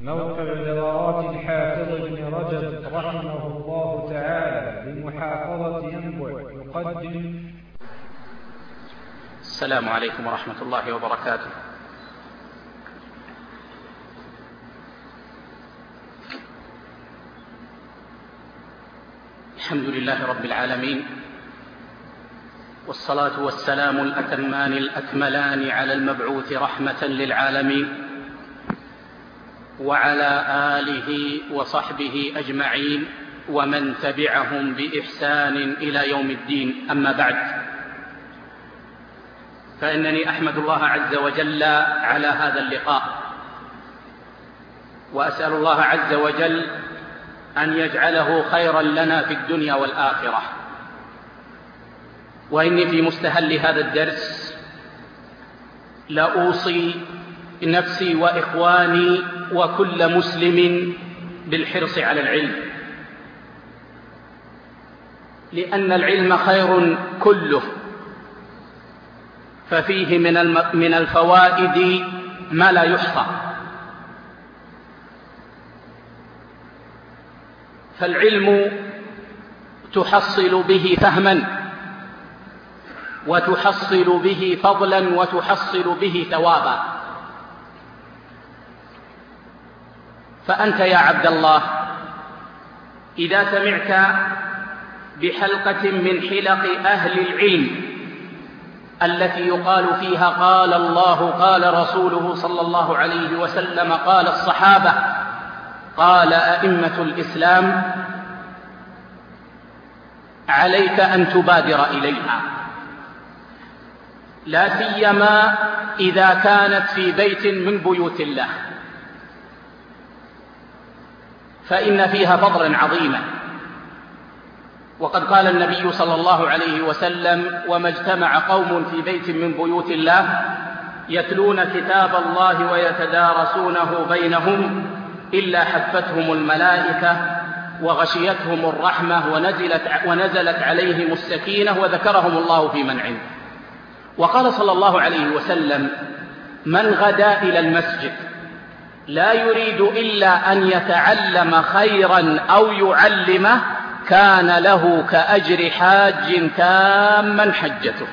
موقع نظرات الحافظ ابن رجب رحمه الله تعالى بمحافظة ينبع يقدم. السلام عليكم ورحمة الله وبركاته. الحمد لله رب العالمين، والصلاة والسلام الأتمان الأكملان على المبعوث رحمة للعالمين وعلى آله وصحبه أجمعين ومن تبعهم بإحسان إلى يوم الدين. أما بعد، فإنني أحمد الله عز وجل على هذا اللقاء، وأسأل الله عز وجل أن يجعله خيرا لنا في الدنيا والآخرة. وإني في مستهل هذا الدرس لأوصي نفسي وإخواني وكل مسلم بالحرص على العلم، لأن العلم خير كله، ففيه من الفوائد ما لا يحصى. فالعلم تحصل به فهما، وتحصل به فضلا، وتحصل به ثوابا. فأنت يا عبد الله إذا سمعت بحلقة من حلق أهل العلم التي يقال فيها قال الله قال رسوله صلى الله عليه وسلم قال الصحابة قال أئمة الإسلام، عليك أن تبادر إليها، لا سيما إذا كانت في بيت من بيوت الله، فإن فيها فضلا عظيما. وقد قال النبي صلى الله عليه وسلم: وما اجتمع قوم في بيت من بيوت الله يتلون كتاب الله ويتدارسونه بينهم إلا حفتهم الملائكة وغشيتهم الرحمة ونزلت عليهم السكينة وذكرهم الله في من عنده. وقال صلى الله عليه وسلم: من غدا إلى المسجد لا يريد إلا أن يتعلم خيرا أو يعلمه كان له كأجر حاج تاما حجته.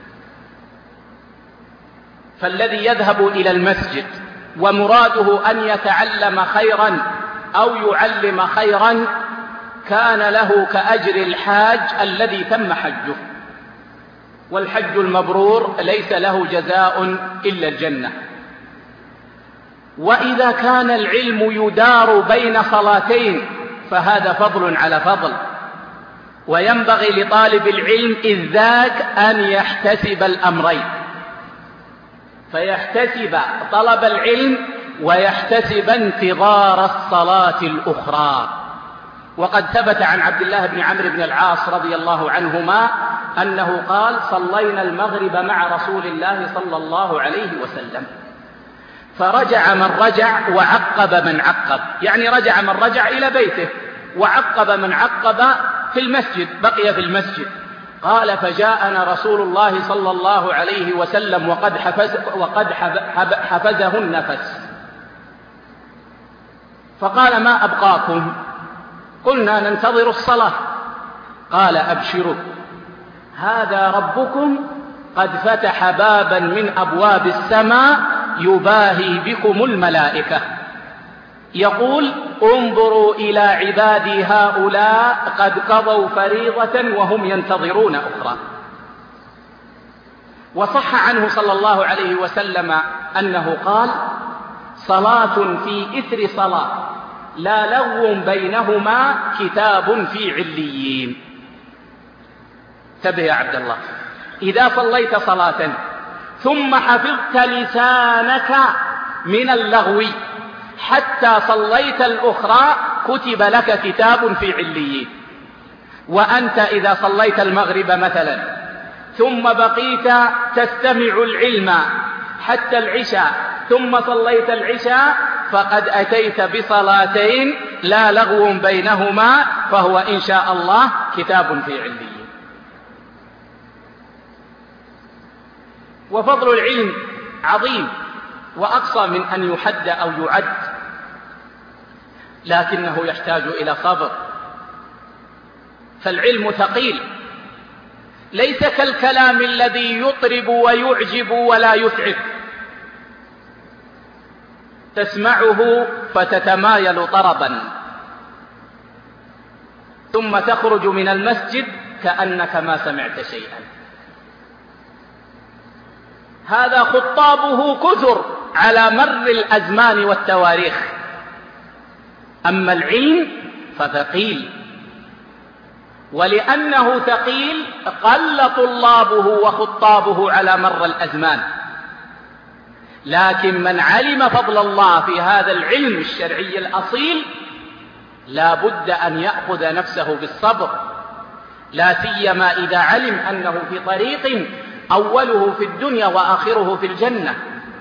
فالذي يذهب إلى المسجد ومراده أن يتعلم خيرا أو يعلم خيرا كان له كأجر الحاج الذي تم حجه. والحج المبرور ليس له جزاء إلا الجنة. وإذا كان العلم يدار بين صلاتين فهذا فضل على فضل، وينبغي لطالب العلم إذ ذاك أن يحتسب الأمرين، فيحتسب طلب العلم ويحتسب انتظار الصلاة الأخرى. وقد ثبت عن عبد الله بن عمرو بن العاص رضي الله عنهما أنه قال: صلينا المغرب مع رسول الله صلى الله عليه وسلم، فرجع من رجع وعقب من عقب، يعني رجع من رجع إلى بيته وعقب من عقب في المسجد، بقي في المسجد. قال: فجاءنا رسول الله صلى الله عليه وسلم وقد حفزه النفس، فقال: ما أبقاكم؟ قلنا: ننتظر الصلاة. قال: أبشروا، هذا ربكم قد فتح بابا من أبواب السماء يباهي بكم الملائكة، يقول: انظروا إلى عبادي هؤلاء قد قضوا فريضة وهم ينتظرون أخرى. وصح عنه صلى الله عليه وسلم أنه قال: صلاة في إثر صلاة لا لغو بينهما كتاب في عليين. انتبه يا عبد الله، إذا صليت صلاة ثم حفظت لسانك من اللغو حتى صليت الأخرى كتب لك كتاب في عليين. وأنت إذا صليت المغرب مثلا ثم بقيت تستمع العلم حتى العشاء ثم صليت العشاء فقد أتيت بصلاتين لا لغو بينهما، فهو إن شاء الله كتاب في عليين. وفضل العلم عظيم وأقصى من أن يحد أو يعد. لكنه يحتاج إلى صبر. فالعلم ثقيل، ليس كالكلام الذي يطرب ويعجب ولا يتعب، تسمعه فتتمايل طربا ثم تخرج من المسجد كأنك ما سمعت شيئا. هذا خطابه كثر على مر الأزمان والتواريخ، أما العلم فثقيل، ولأنه ثقيل قل طلابه وخطابه على مر الأزمان. لكن من علم فضل الله في هذا العلم الشرعي الأصيل لا بد أن يأخذ نفسه بالصبر، لا سيما إذا علم أنه في طريق أوله في الدنيا وآخره في الجنة.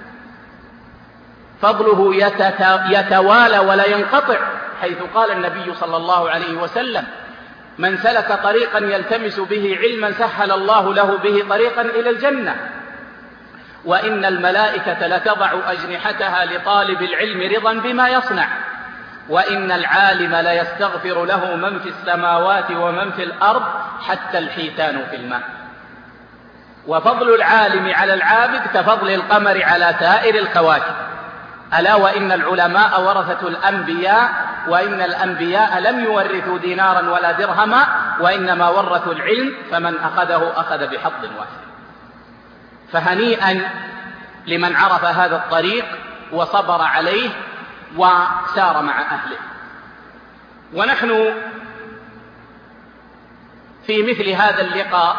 فضله يتوالى ولا ينقطع، حيث قال النبي صلى الله عليه وسلم: من سلك طريقا يلتمس به علما سهل الله له به طريقا إلى الجنة. وإن الملائكة لتضع أجنحتها لطالب العلم رضا بما يصنع، وإن العالم ليستغفر له من في السماوات ومن في الأرض حتى الحيتان في الماء. وفضل العالم على العابد كفضل القمر على سائر الكواكب. ألا وإن العلماء ورثة الأنبياء، وإن الأنبياء لم يورثوا دينارا ولا درهما، وإنما ورثوا العلم، فمن أخذه أخذ بحظ وافر. فهنيئا لمن عرف هذا الطريق وصبر عليه وسار مع أهله. ونحن في مثل هذا اللقاء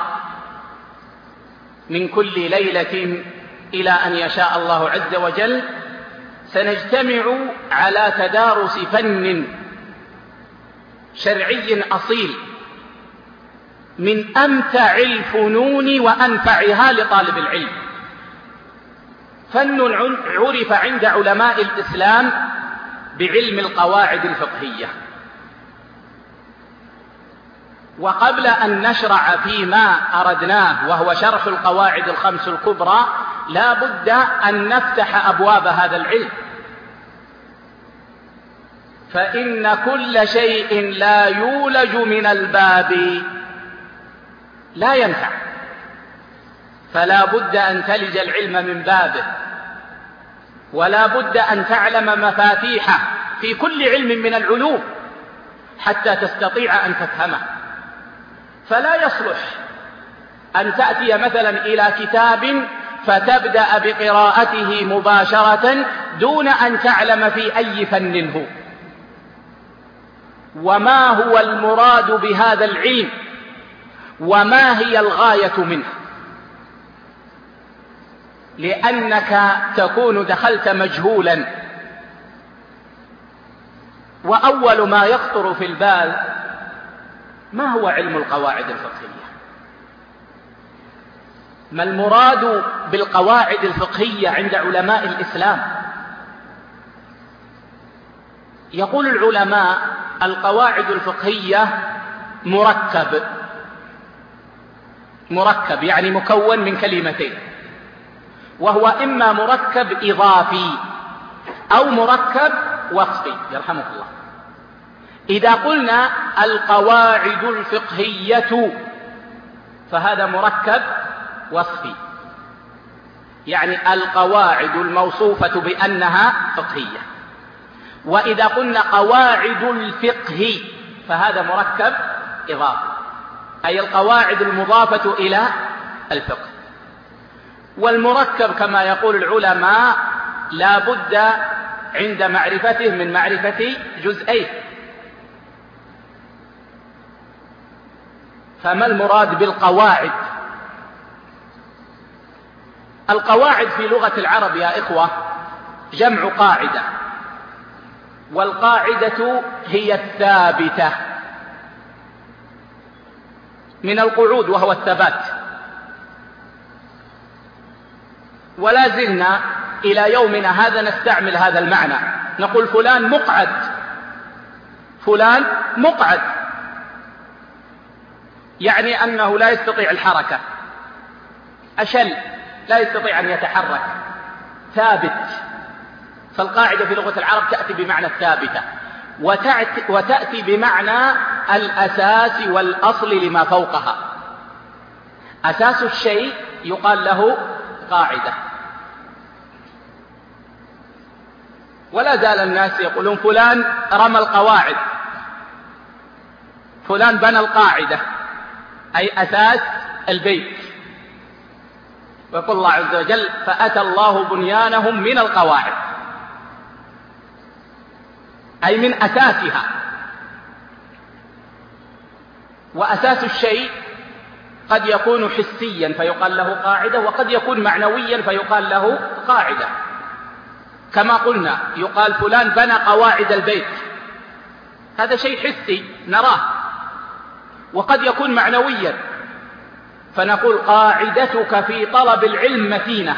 من كل ليلة إلى أن يشاء الله عز وجل سنجتمع على تدارس فن شرعي أصيل من أمتع الفنون وأنفعها لطالب العلم. فن عرف عند علماء الإسلام بعلم القواعد الفقهية. وقبل أن نشرع فيما أردناه وهو شرح القواعد الخمس الكبرى، لا بد أن نفتح أبواب هذا العلم، فإن كل شيء لا يولج من الباب لا ينفع، فلا بد أن تلج العلم من بابه، ولا بد أن تعلم مفاتيحه في كل علم من العلوم حتى تستطيع أن تفهمه. فلا يصلح أن تأتي مثلا إلى كتاب فتبدأ بقراءته مباشرة دون أن تعلم في أي فن هو، وما هو المراد بهذا العلم، وما هي الغاية منه، لأنك تكون دخلت مجهولا. وأول ما يخطر في البال: ما هو علم القواعد الفقهية؟ ما المراد بالقواعد الفقهية عند علماء الإسلام؟ يقول العلماء: القواعد الفقهية مركب يعني مكون من كلمتين، وهو إما مركب إضافي أو مركب وصفي يرحمك الله. إذا قلنا القواعد الفقهية فهذا مركب وصفي، يعني القواعد الموصوفة بأنها فقهية. وإذا قلنا قواعد الفقه فهذا مركب إضافي، أي القواعد المضافة إلى الفقه. والمركب كما يقول العلماء لا بد عند معرفته من معرفة جزئين. فما المراد بالقواعد؟ القواعد في لغة العرب يا إخوة جمع قاعدة، والقاعدة هي الثابتة من القعود وهو الثبات. ولا زلنا إلى يومنا هذا نستعمل هذا المعنى، نقول فلان مقعد، فلان مقعد، يعني أنه لا يستطيع الحركة، أشل لا يستطيع أن يتحرك، ثابت. فالقاعدة في لغة العرب تأتي بمعنى الثابتة. وتأتي بمعنى الأساس والأصل لما فوقها. أساس الشيء يقال له قاعدة. ولا زال الناس يقولون فلان رمى القواعد، فلان بنى القاعدة، أي أساس البيت. ويقول الله عز وجل فأتى الله بنيانهم من القواعد، أي من أساسها. وأساس الشيء قد يكون حسيا فيقال له قاعدة، وقد يكون معنويا فيقال له قاعدة. كما قلنا يقال فلان بنى قواعد البيت، هذا شيء حسي نراه، وقد يكون معنويا فنقول قاعدتك في طلب العلم متينة،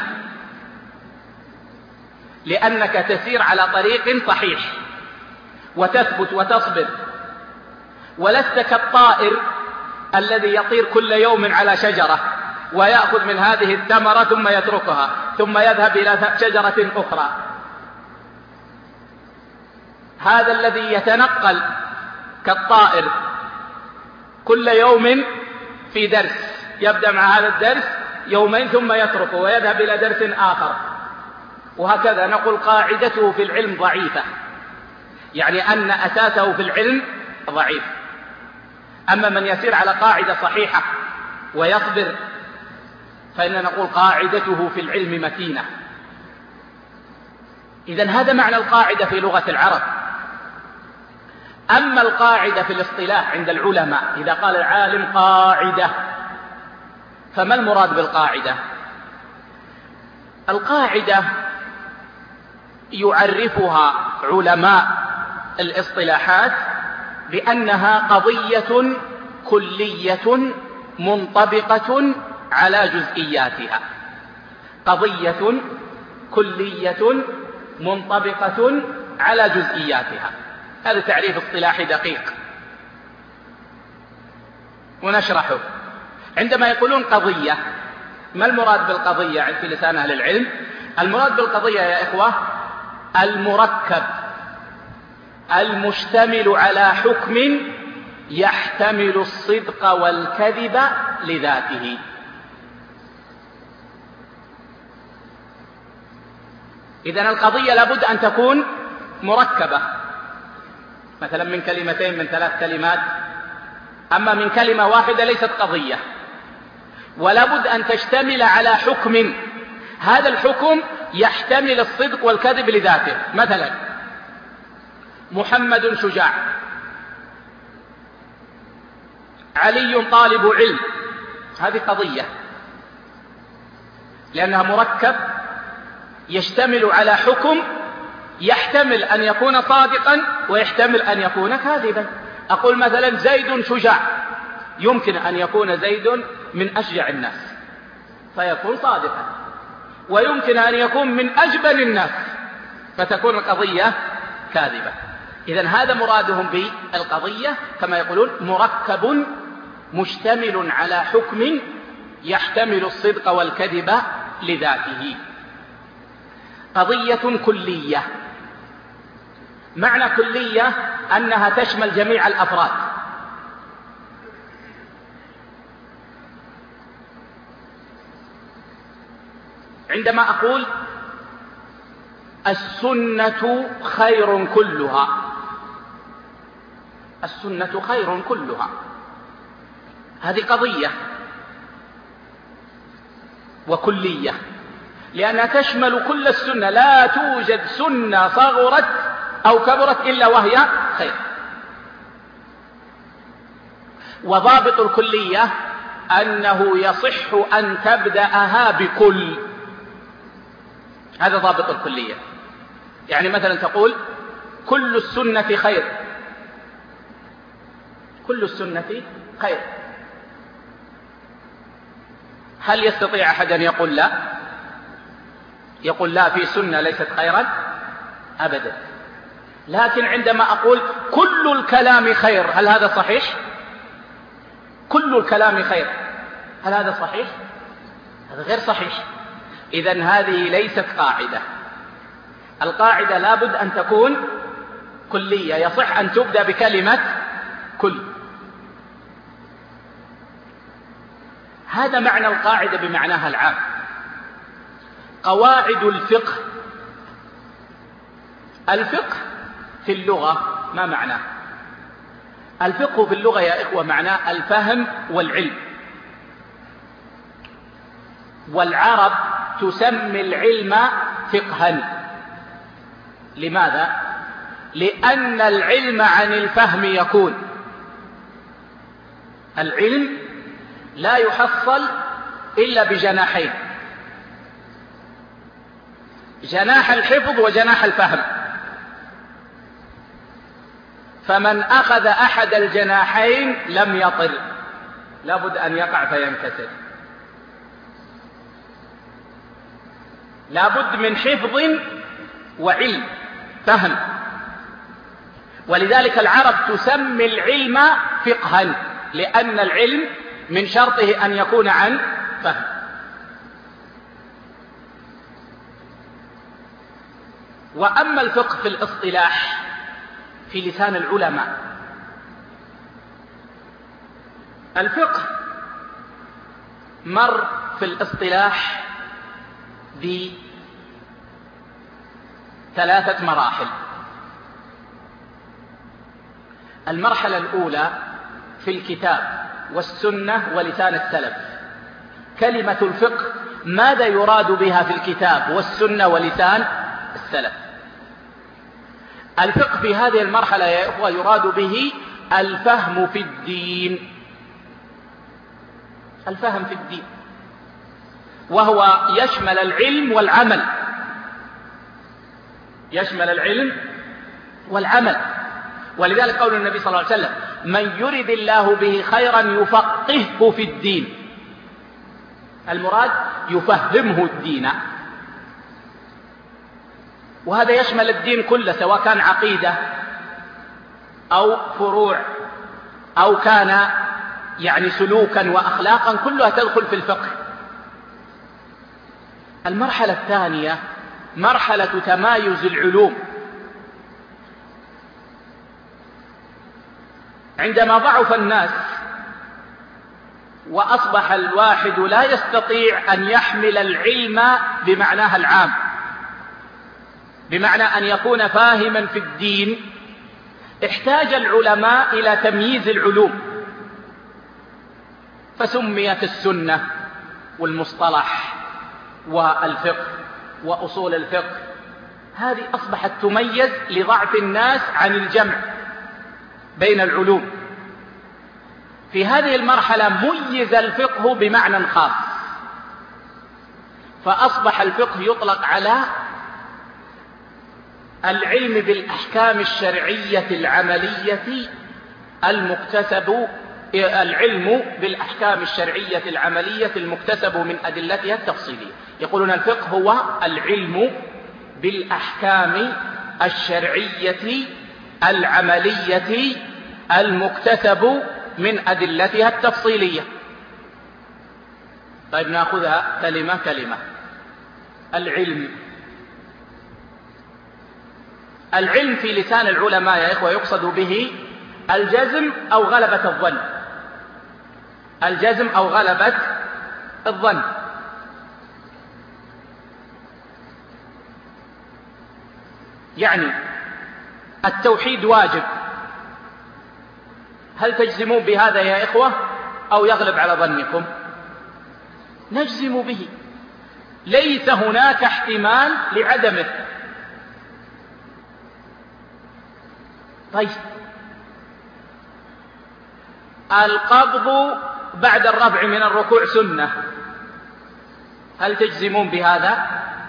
لأنك تسير على طريق صحيح وتثبت وتصبر، ولست كالطائر الذي يطير كل يوم على شجرة ويأخذ من هذه الثمرة ثم يتركها ثم يذهب إلى شجرة أخرى. هذا الذي يتنقل كالطائر كل يوم في درس، يبدأ مع هذا الدرس يومين ثم يتركه ويذهب إلى درس آخر، وهكذا نقول قاعدته في العلم ضعيفة، يعني أن أساسه في العلم ضعيف. أما من يسير على قاعدة صحيحة ويصبر فإننا نقول قاعدته في العلم متينة. إذن هذا معنى القاعدة في لغة العرب. أما القاعدة في الاصطلاح عند العلماء، إذا قال العالم قاعدة، فما المراد بالقاعدة؟ القاعدة يعرفها علماء الاصطلاحات بأنها قضية كلية منطبقة على جزئياتها. قضية كلية منطبقة على جزئياتها، هذا تعريف اصطلاحي دقيق ونشرحه. عندما يقولون قضية، ما المراد بالقضية في لسان أهل العلم؟ المراد بالقضية يا إخوة المركب المشتمل على حكم يحتمل الصدق والكذب لذاته. إذن القضية لابد أن تكون مركبة، مثلا من كلمتين، من 3 كلمات. أما من كلمة واحدة ليست قضية، ولابد أن تشتمل على حكم، هذا الحكم يحتمل الصدق والكذب لذاته. مثلا محمد شجاع، علي طالب علم، هذه قضية لأنها مركب يشتمل على حكم يحتمل أن يكون صادقا ويحتمل أن يكون كاذبا. أقول مثلا زيد شجاع، يمكن أن يكون زيد من أشجع الناس فيكون صادقا، ويمكن أن يكون من أجبن الناس فتكون القضية كاذبة. إذن هذا مرادهم بالقضية، كما يقولون مركب مشتمل على حكم يحتمل الصدق والكذب لذاته. قضية كلية، معنى كلية أنها تشمل جميع الأفراد. عندما أقول السنة خير كلها، السنة خير كلها، هذه قضية وكلية، لأنها تشمل كل السنة، لا توجد سنة صغرت أو كبرت إلا وهي خير. وضابط الكلية أنه يصح أن تبدأها بكل، هذا ضابط الكلية. يعني مثلا تقول كل السنة خير، كل السنة خير، هل يستطيع أحد أن يقول لا؟ يقول لا في سنة ليست خيرا؟ أبدا. لكن عندما أقول كل الكلام خير، هل هذا صحيح؟ كل الكلام خير، هل هذا صحيح؟ هذا غير صحيح. إذن هذه ليست قاعدة. القاعدة لابد أن تكون كلية يصح أن تبدأ بكلمة كل. هذا معنى القاعدة بمعناها العام. قواعد الفقه. الفقه في اللغة ما معناه؟ الفقه في اللغة يا إخوة معناه الفهم والعلم. والعرب تسمي العلم فقها. لماذا؟ لأن العلم عن الفهم يكون. العلم لا يحصل إلا بجناحين: جناح الحفظ وجناح الفهم. فمن أخذ أحد الجناحين لم يطل، لابد أن يقع فينكسر. لابد من حفظ وعلم، فهم. ولذلك العرب تسمي العلم فقها، لأن العلم من شرطه أن يكون عن فهم. وأما الفقه في الاصطلاح في لسان العلماء، الفقه مر في الاصطلاح بثلاثة مراحل. المرحلة الأولى في الكتاب والسنة ولسان السلف. كلمة الفقه ماذا يراد بها في الكتاب والسنة ولسان السلف؟ الفقه في هذه المرحلة يا إخوة يراد به الفهم في الدين. الفهم في الدين، وهو يشمل العلم والعمل. يشمل العلم والعمل. ولذلك قول النبي صلى الله عليه وسلم: من يرد الله به خيرا يفقهه في الدين. المراد يفهمه الدين. وهذا يشمل الدين كله، سواء كان عقيدة أو فروع أو كان سلوكا وأخلاقا، كلها تدخل في الفقه. المرحلة الثانية مرحلة تمايز العلوم. عندما ضعف الناس وأصبح الواحد لا يستطيع أن يحمل العلم بمعناها العام، بمعنى أن يكون فاهما في الدين، احتاج العلماء إلى تمييز العلوم، فسميت السنة والمصطلح والفقه وأصول الفقه. هذه أصبحت تميز لضعف الناس عن الجمع بين العلوم. في هذه المرحلة ميز الفقه بمعنى خاص، فأصبح الفقه يطلق على العلم بالأحكام الشرعية العملية المكتسب، العلم بالأحكام الشرعية العملية المكتسب من أدلتها التفصيلية. يقولون الفقه هو العلم بالأحكام الشرعية العملية المكتسب من أدلتها التفصيلية. طيب نأخذها كلمة كلمة. العلم في لسان العلماء يا إخوة يقصد به الجزم أو غلبة الظن. الجزم أو غلبة الظن. يعني التوحيد واجب، هل تجزمون بهذا يا إخوة أو يغلب على ظنكم؟ نجزم به، ليس هناك احتمال لعدمه. طيب القبض بعد الرفع من الركوع سنة، هل تجزمون بهذا؟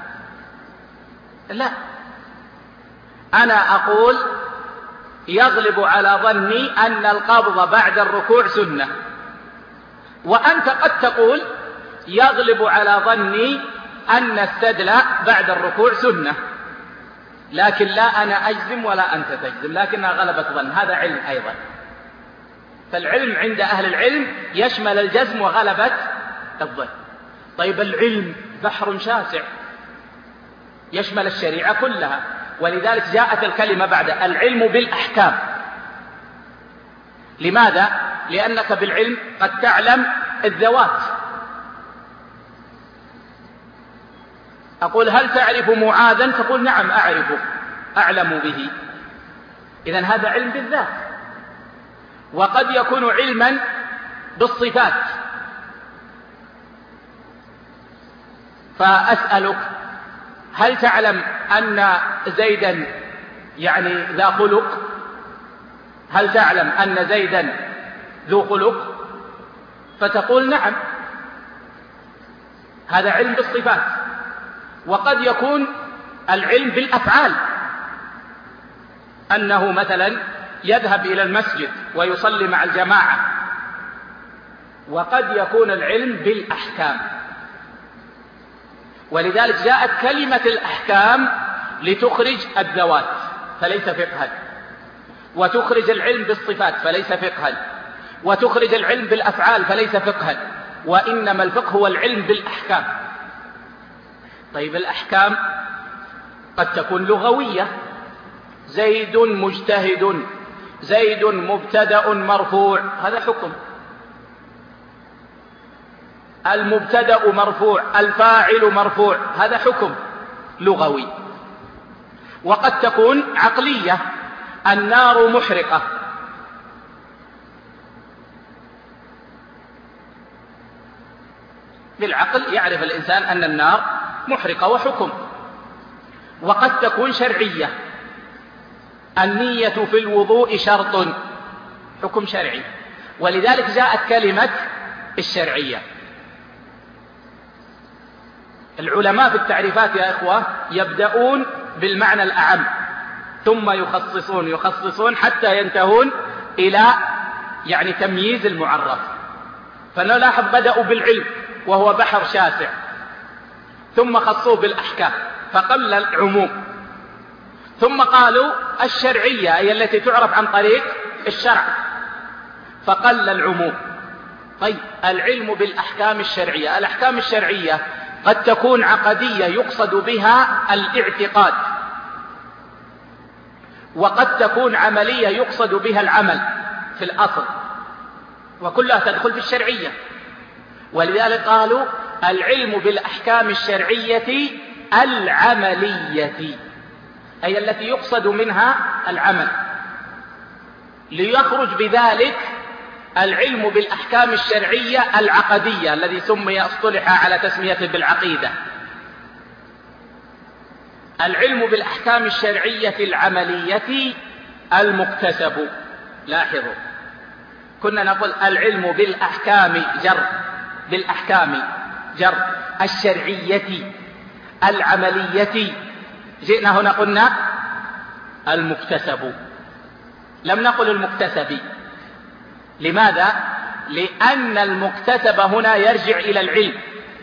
لا. أنا أقول يغلب على ظني أن القبض بعد الركوع سنة، وأنت قد تقول يغلب على ظني أن السدل بعد الركوع سنة، لكن لا أنا أجزم ولا أنت تجزم، لكنها غلبة ظن. هذا علم أيضا. فالعلم عند أهل العلم يشمل الجزم وغلبة الظن. طيب العلم بحر شاسع يشمل الشريعة كلها، ولذلك جاءت الكلمة بعد العلم بالأحكام. لماذا؟ لأنك بالعلم قد تعلم الذوات. أقول هل تعرف معاذا؟ تقول نعم أعرفه، أعلم به. إذن هذا علم بالذات. وقد يكون علما بالصفات، فأسألك هل تعلم أن زيدا يعني ذا خلق؟ هل تعلم أن زيدا ذو خلق؟ فتقول نعم، هذا علم بالصفات. وقد يكون العلم بالأفعال، أنه مثلا يذهب إلى المسجد ويصلي مع الجماعة. وقد يكون العلم بالأحكام، ولذلك جاءت كلمة الأحكام لتخرج الذوات فليس فقها، وتخرج العلم بالصفات فليس فقها، وتخرج العلم بالأفعال فليس فقها، وإنما الفقه هو العلم بالأحكام. طيب الأحكام قد تكون لغوية، زيد مجتهد، زيد مبتدأ مرفوع، هذا حكم. المبتدأ مرفوع، الفاعل مرفوع، هذا حكم لغوي. وقد تكون عقلية، النار محرقة، بالعقل يعرف الإنسان أن النار محرقة وحكم. وقد تكون شرعية، النية في الوضوء شرط، حكم شرعي. ولذلك جاءت كلمة الشرعية. العلماء في التعريفات يا إخوة يبدأون بالمعنى الأعم ثم يخصصون حتى ينتهون إلى يعني تمييز المعرف. فنلاحظ بدأوا بالعلم وهو بحر شاسع، ثم خصوه بالأحكام فقل العموم، ثم قالوا الشرعية أي التي تعرف عن طريق الشرع فقل العموم. طيب العلم بالأحكام الشرعية، الأحكام الشرعية قد تكون عقدية يقصد بها الاعتقاد، وقد تكون عملية يقصد بها العمل في الأصل، وكلها تدخل في الشرعية. ولذلك قالوا العلم بالأحكام الشرعية العملية، أي التي يقصد منها العمل، ليخرج بذلك العلم بالأحكام الشرعية العقدية الذي سمي اصطلح على تسميته بالعقيدة. العلم بالأحكام الشرعية العملية المكتسب. لاحظوا كنا نقول العلم بالأحكام جر، بالأحكام جر، الشرعية العملية، جئنا هنا قلنا المكتسب، لم نقل المكتسب. لماذا؟ لأن المكتسب هنا يرجع إلى العلم،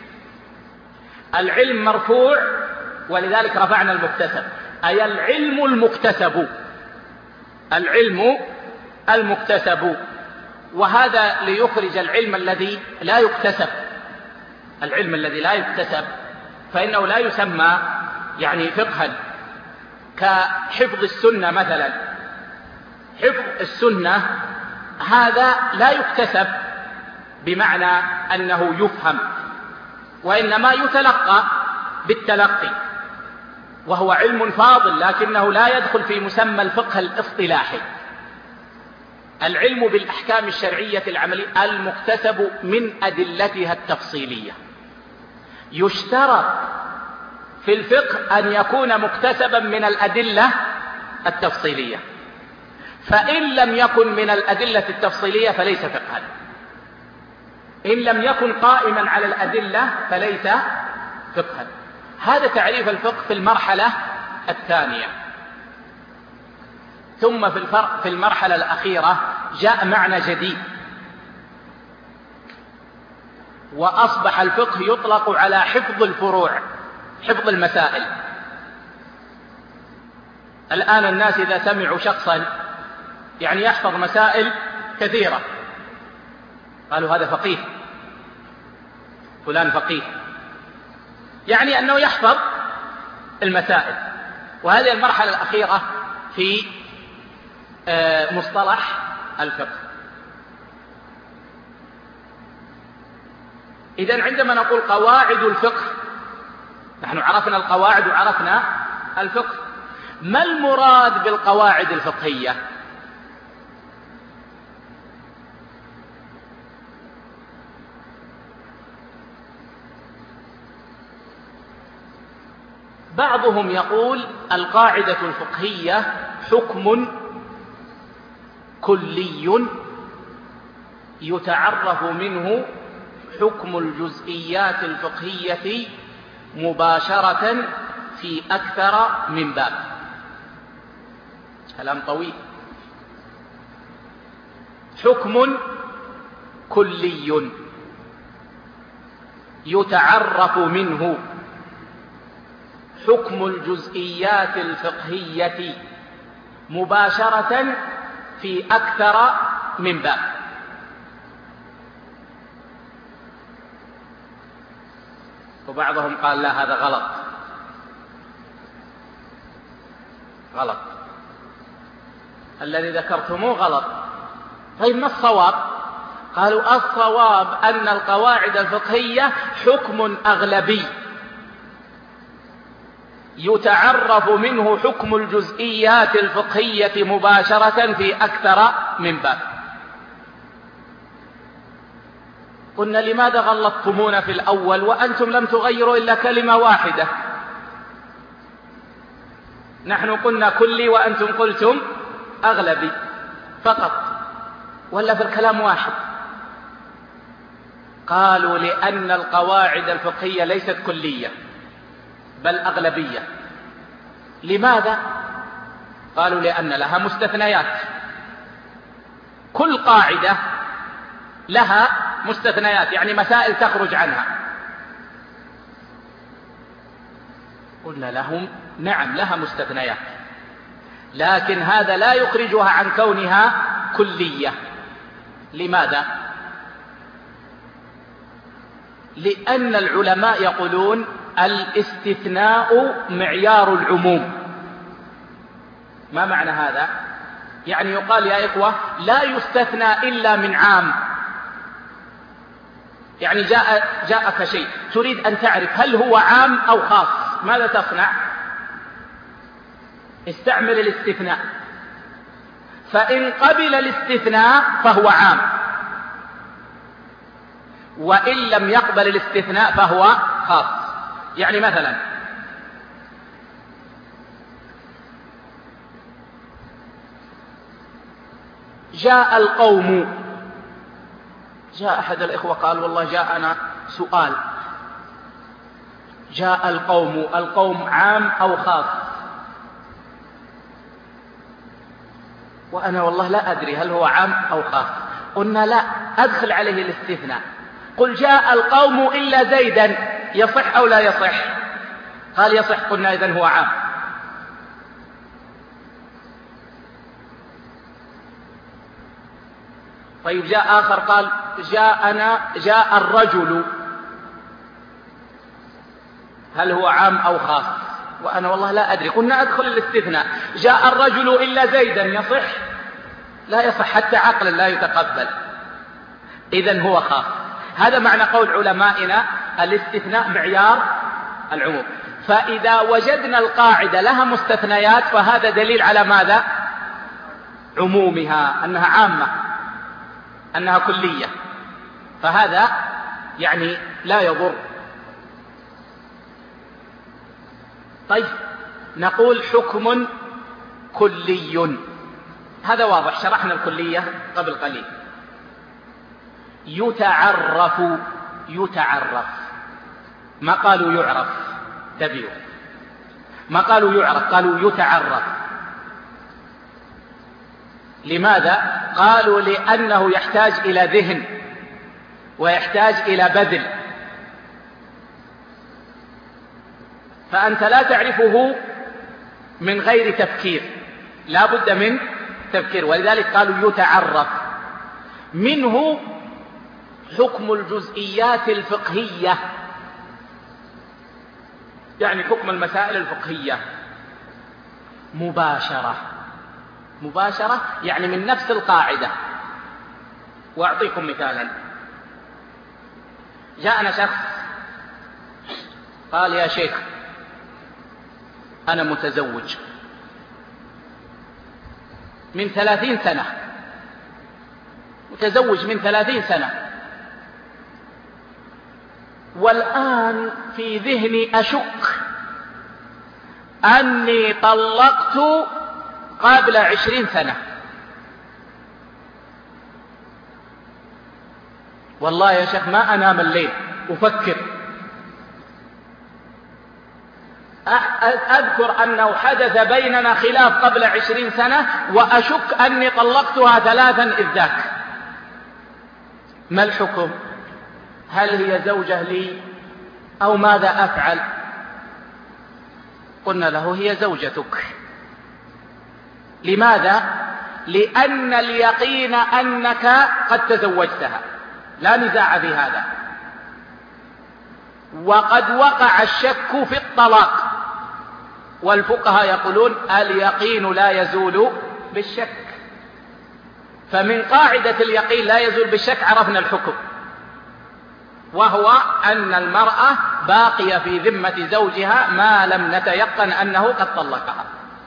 العلم مرفوع ولذلك رفعنا المكتسب، أي العلم المكتسب، العلم المكتسب. وهذا ليخرج العلم الذي لا يكتسب، العلم الذي لا يكتسب فإنه لا يسمى يعني فقها، كحفظ السنة مثلا. حفظ السنة هذا لا يكتسب بمعنى أنه يفهم، وإنما يتلقى بالتلقي، وهو علم فاضل لكنه لا يدخل في مسمى الفقه الاصطلاحي. العلم بالأحكام الشرعية العملية المكتسب من أدلتها التفصيلية. يشترط في الفقه أن يكون مكتسبا من الأدلة التفصيلية، فإن لم يكن من الأدلة التفصيلية فليس فقها، إن لم يكن قائما على الأدلة فليس فقها. هذا تعريف الفقه في المرحلة الثانية. ثم في المرحلة الأخيرة جاء معنى جديد، وأصبح الفقه يطلق على حفظ الفروع، حفظ المسائل. الآن الناس إذا سمعوا شخصا يعني يحفظ مسائل كثيرة قالوا هذا فقيه، فلان فقيه، يعني أنه يحفظ المسائل. وهذه المرحلة الأخيرة في مصطلح الفقه. إذن عندما نقول قواعد الفقه، نحن عرفنا القواعد وعرفنا الفقه، ما المراد بالقواعد الفقهية؟ بعضهم يقول القاعدة الفقهية حكم كلي يتعرف منه حكم الجزئيات الفقهية مباشرة في أكثر من باب. كلام طويل. حكم كلي يتعرف منه حكم الجزئيات الفقهية مباشرة في أكثر من باب. وبعضهم قال لا، هذا غلط. الذي ذكرتموه غلط. طيب ما الصواب؟ قالوا الصواب أن القواعد الفقهية حكم أغلبي يتعرف منه حكم الجزئيات الفقهية مباشرة في أكثر من باب. قلنا لماذا غلطتمونا في الأول وأنتم لم تغيروا إلا كلمة واحدة؟ نحن قلنا كلي وأنتم قلتم أغلبي فقط، ولا في الكلام واحد؟ قالوا لأن القواعد الفقهية ليست كلية بل أغلبية. لماذا؟ قالوا لأن لها مستثنيات، كل قاعدة لها مستثنيات، يعني مسائل تخرج عنها. قلنا لهم نعم لها مستثنيات، لكن هذا لا يخرجها عن كونها كلية. لماذا؟ لأن العلماء يقولون الاستثناء معيار العموم. ما معنى هذا؟ يعني يقال يا إخوة لا يستثنى إلا من عام. يعني جاءك شيء تريد أن تعرف هل هو عام أو خاص، ماذا تصنع؟ استعمل الاستثناء، فإن قبل الاستثناء فهو عام، وإن لم يقبل الاستثناء فهو خاص. يعني مثلا جاء القوم، جاء أحد الإخوة قال والله جاءنا سؤال، جاء القوم عام أو خاص؟ وأنا والله لا أدري هل هو عام أو خاص. قلنا لا، أدخل عليه الاستثناء، قل جاء القوم إلا زيدا، يصح أو لا يصح؟ قال يصح. قلنا إذن هو عام. طيب جاء آخر قال جاء الرجل، هل هو عام أو خاص؟ وأنا والله لا أدري. قلنا أدخل الاستثناء، جاء الرجل إلا زيدا، يصح؟ لا يصح، حتى عقلا لا يتقبل. إذن هو خاص. هذا معنى قول علمائنا الاستثناء معيار العموم. فإذا وجدنا القاعدة لها مستثنيات فهذا دليل على ماذا؟ عمومها، أنها عامة، أنها كلية، فهذا يعني لا يضر. طيب نقول حكم كلي، هذا واضح، شرحنا الكلية قبل قليل. يتعرف، ما قالوا يعرف، تبيوا، ما قالوا يعرف، قالوا يتعرف. لماذا؟ قالوا لأنه يحتاج إلى ذهن ويحتاج إلى بذل، فأنت لا تعرفه من غير تفكير، لا بد من تفكير، ولذلك قالوا يتعرف. منه حكم الجزئيات الفقهية، يعني حكم المسائل الفقهية. مباشرة يعني من نفس القاعدة. وأعطيكم مثالا. جاءنا شخص قال: يا شيخ، أنا متزوج من 30 سنة، والآن في ذهني أشك أني طلقت قبل 20 سنة. والله يا شيخ ما أنام الليل أفكر، أذكر أنه حدث بيننا خلاف قبل 20 سنة وأشك أني طلقتها 3 إذ ذاك. ما الحكم؟ هل هي زوجة لي أو ماذا أفعل؟ قلنا له: هي زوجتك. لماذا؟ لأن اليقين أنك قد تزوجتها، لا نزاع في هذا. وقد وقع الشك في الطلاق، والفقهاء يقولون اليقين لا يزول بالشك، فمن قاعدة اليقين لا يزول بالشك عرفنا الحكم، وهو أن المرأة باقية في ذمة زوجها ما لم نتيقن أنه قد طلقها.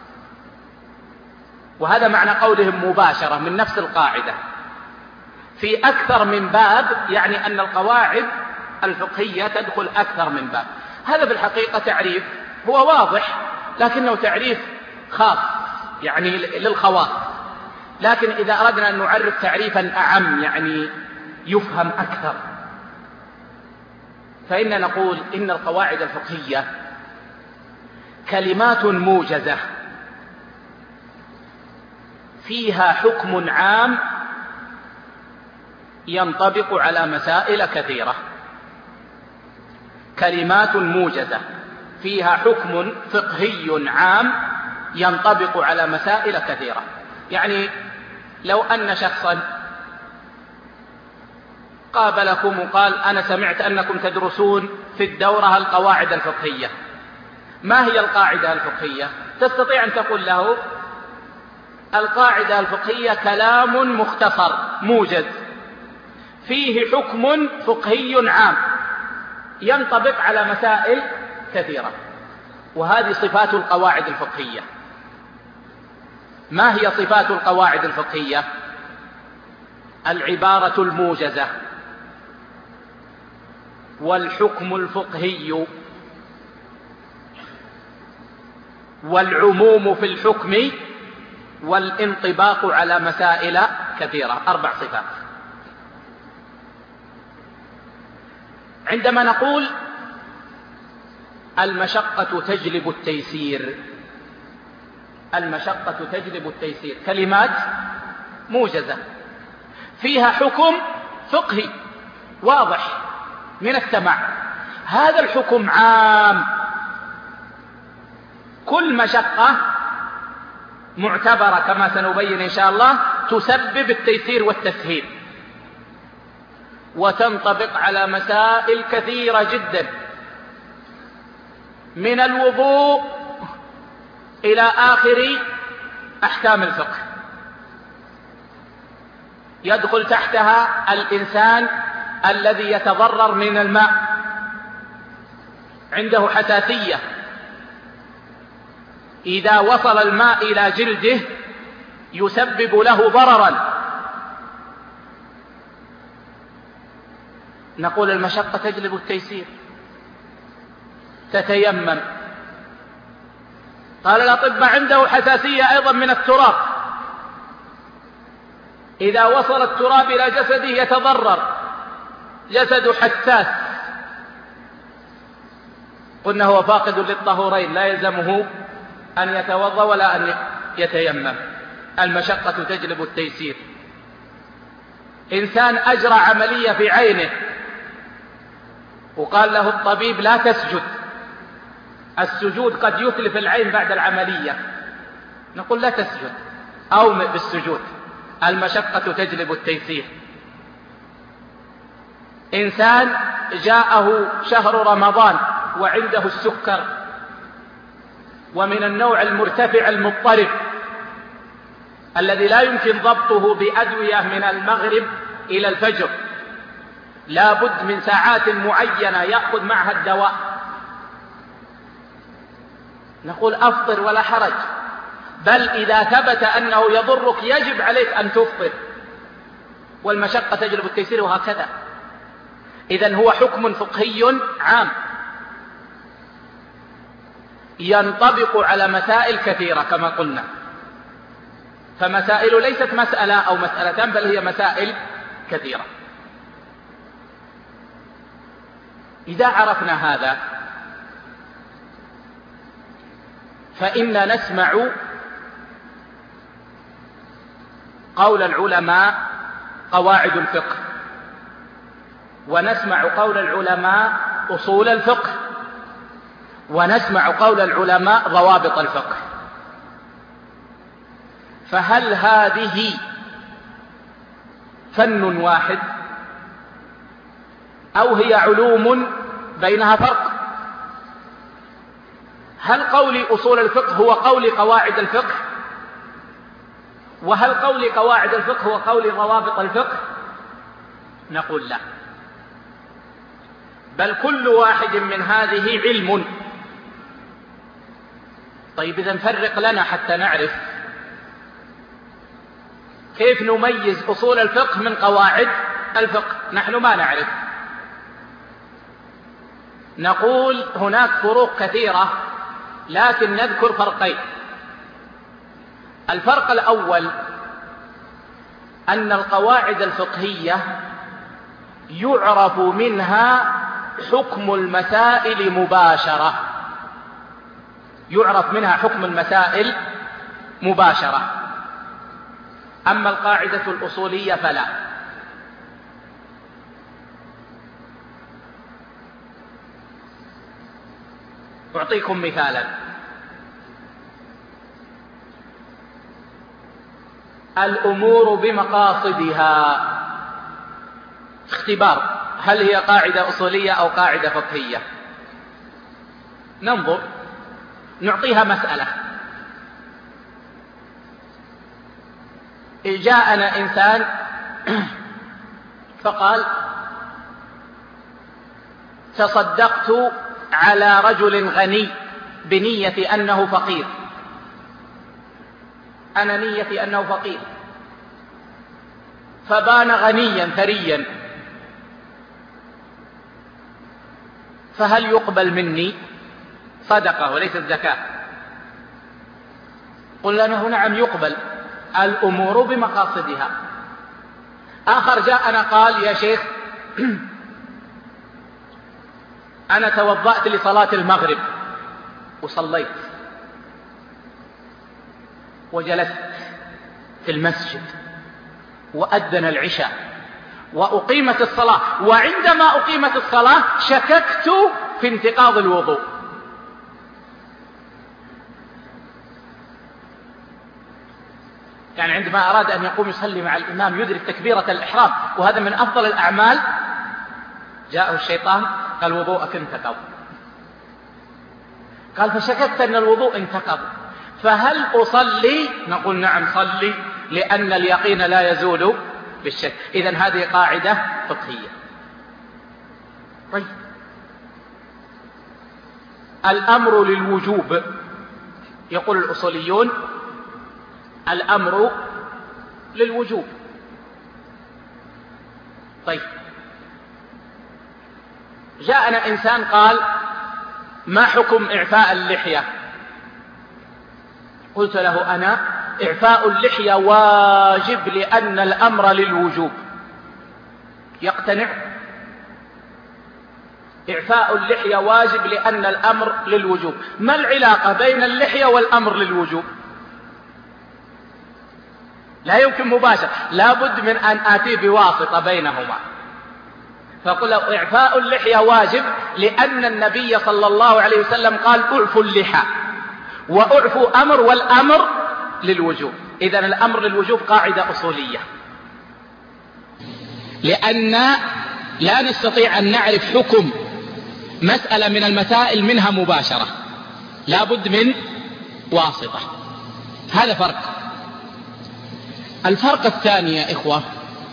وهذا معنى قولهم مباشرة، من نفس القاعدة في أكثر من باب، يعني أن القواعد الفقهية تدخل أكثر من باب. هذا في الحقيقة تعريف هو واضح، لكنه تعريف خاص يعني للخواص. لكن إذا أردنا أن نعرف تعريفا أعم يعني يفهم أكثر، فإن نقول إن القواعد الفقهية كلمات موجزة فيها حكم عام ينطبق على مسائل كثيرة. كلمات موجزة فيها حكم فقهي عام ينطبق على مسائل كثيرة. يعني لو أن شخصا قابلكم وقال: أنا سمعت أنكم تدرسون في الدورة القواعد الفقهية، ما هي القاعدة الفقهية؟ تستطيع أن تقول له: القاعدة الفقهية كلام مختصر موجز فيه حكم فقهي عام ينطبق على مسائل كثيرة. وهذه صفات القواعد الفقهية. ما هي صفات القواعد الفقهية؟ العبارة الموجزة، والحكم الفقهي، والعموم في الحكم، والانطباق على مسائل كثيرة. 4 صفات. عندما نقول المشقة تجلب التيسير، المشقة تجلب التيسير كلمات موجزة فيها حكم فقهي واضح من السماع. هذا الحكم عام، كل مشقة معتبرة كما سنبين إن شاء الله تسبب التيسير والتسهيل، وتنطبق على مسائل كثيرة جدا، من الوضوء إلى آخر أحكام الفقه. يدخل تحتها الإنسان الذي يتضرر من الماء، عنده حساسية، إذا وصل الماء إلى جلده يسبب له ضررا. نقول المشقة تجلب التيسير. تتيمم، قال الأطباء عنده حساسية أيضا من التراب، إذا وصل التراب إلى جسده يتضرر، جسد حساس، قلنا هو فاقد للطهورين، لا يلزمه أن يتوضأ ولا أن يتيمم. المشقة تجلب التيسير. إنسان أجرى عملية في عينه وقال له الطبيب لا تسجد، السجود قد يتلف العين بعد العملية، نقول لا تسجد أو بالسجود. المشقة تجلب التيسير. إنسان جاءه شهر رمضان وعنده السكر، ومن النوع المرتفع المضطرب الذي لا يمكن ضبطه بأدوية من المغرب إلى الفجر، لا بد من ساعات معينة يأخذ معها الدواء، نقول أفطر ولا حرج، بل إذا ثبت أنه يضرك يجب عليك أن تفطر، والمشقة تجلب التيسير، وهكذا. إذن هو حكم فقهي عام ينطبق على مسائل كثيرة كما قلنا، فمسائل ليست مسألة أو مسألتان، بل هي مسائل كثيرة. إذا عرفنا هذا فإننا نسمع قول العلماء قواعد الفقه، ونسمع قول العلماء أصول الفقه، ونسمع قول العلماء ضوابط الفقه. فهل هذه فن واحد أو هي علوم بينها فرق؟ هل قولي أصول الفقه هو قولي قواعد الفقه؟ وهل قولي قواعد الفقه هو قولي ضوابط الفقه؟ نقول لا، بل كل واحد من هذه علم. طيب إذا فرق لنا حتى نعرف كيف نميز أصول الفقه من قواعد الفقه، نحن ما نعرف. نقول هناك فروق كثيرة، لكن نذكر فرقين. الفرق الأول أن القواعد الفقهية يعرف منها حكم المسائل مباشرة، يعرف منها حكم المسائل مباشرة، أما القاعدة الأصولية فلا. أعطيكم مثالا: الأمور بمقاصدها، اختبار هل هي قاعدة أصولية أو قاعدة فقهية. ننظر، نعطيها مسألة. جاءنا إنسان فقال: تصدقت على رجل غني بنية أنه فقير، أنا نيتي أنه فقير، فبان غنيا ثريا، فهل يقبل مني صدقة وليست زكاة؟ قلنا له نعم يقبل، الأمور بمقاصدها. آخر جاءنا قال: يا شيخ أنا توضأت لصلاة المغرب وصليت وجلست في المسجد وأذن العشاء وأقيمت الصلاة، وعندما أقيمت الصلاة شككت في انتقاض الوضوء. يعني عندما أراد أن يقوم يصلي مع الإمام يدرك تكبيرة الإحرام، وهذا من أفضل الأعمال، جاءه الشيطان قال: وضوءك انتقض. قال: فشككت أن الوضوء انتقض، فهل أصلي؟ نقول نعم صلي، لأن اليقين لا يزول بالشك. إذن هذه قاعدة فقهية. طيب، الأمر للوجوب، يقول الأصوليون الأمر للوجوب. طيب، جاءنا إنسان قال: ما حكم إعفاء اللحية؟ قلت له أنا: إعفاء اللحية واجب لأن الأمر للوجوب. يقتنع؟ إعفاء اللحية واجب لأن الأمر للوجوب. ما العلاقة بين اللحية والأمر للوجوب؟ لا يمكن مباشر، لا بد من أن آتي بواسطة بينهما. فقل إعفاء اللحية واجب لأن النبي صلى الله عليه وسلم قال: أعفوا اللحى، وأعفوا أمر، والأمر للوجوب. إذن الأمر للوجوب قاعدة أصولية، لأن لا نستطيع أن نعرف حكم مسألة من المسائل منها مباشرة، لا بد من واسطة. هذا فرق. الفرق الثاني يا إخوة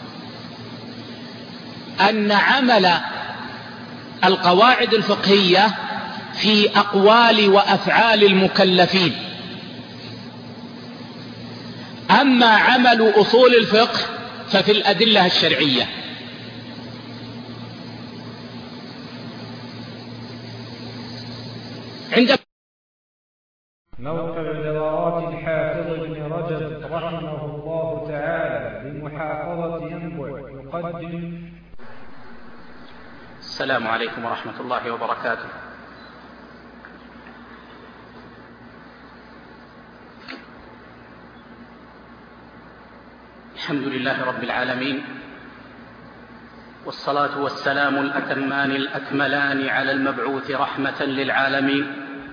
أن عمل القواعد الفقهية في أقوال وأفعال المكلفين، أما عمل أصول الفقه ففي الأدلة الشرعية. عند موقع دورات الحافظ ابن رجب رحمه الله تعالى بمحافظة ينبع يقدم. السلام عليكم ورحمة الله وبركاته. الحمد لله رب العالمين، والصلاة والسلام الأتمان الأكملان على المبعوث رحمة للعالمين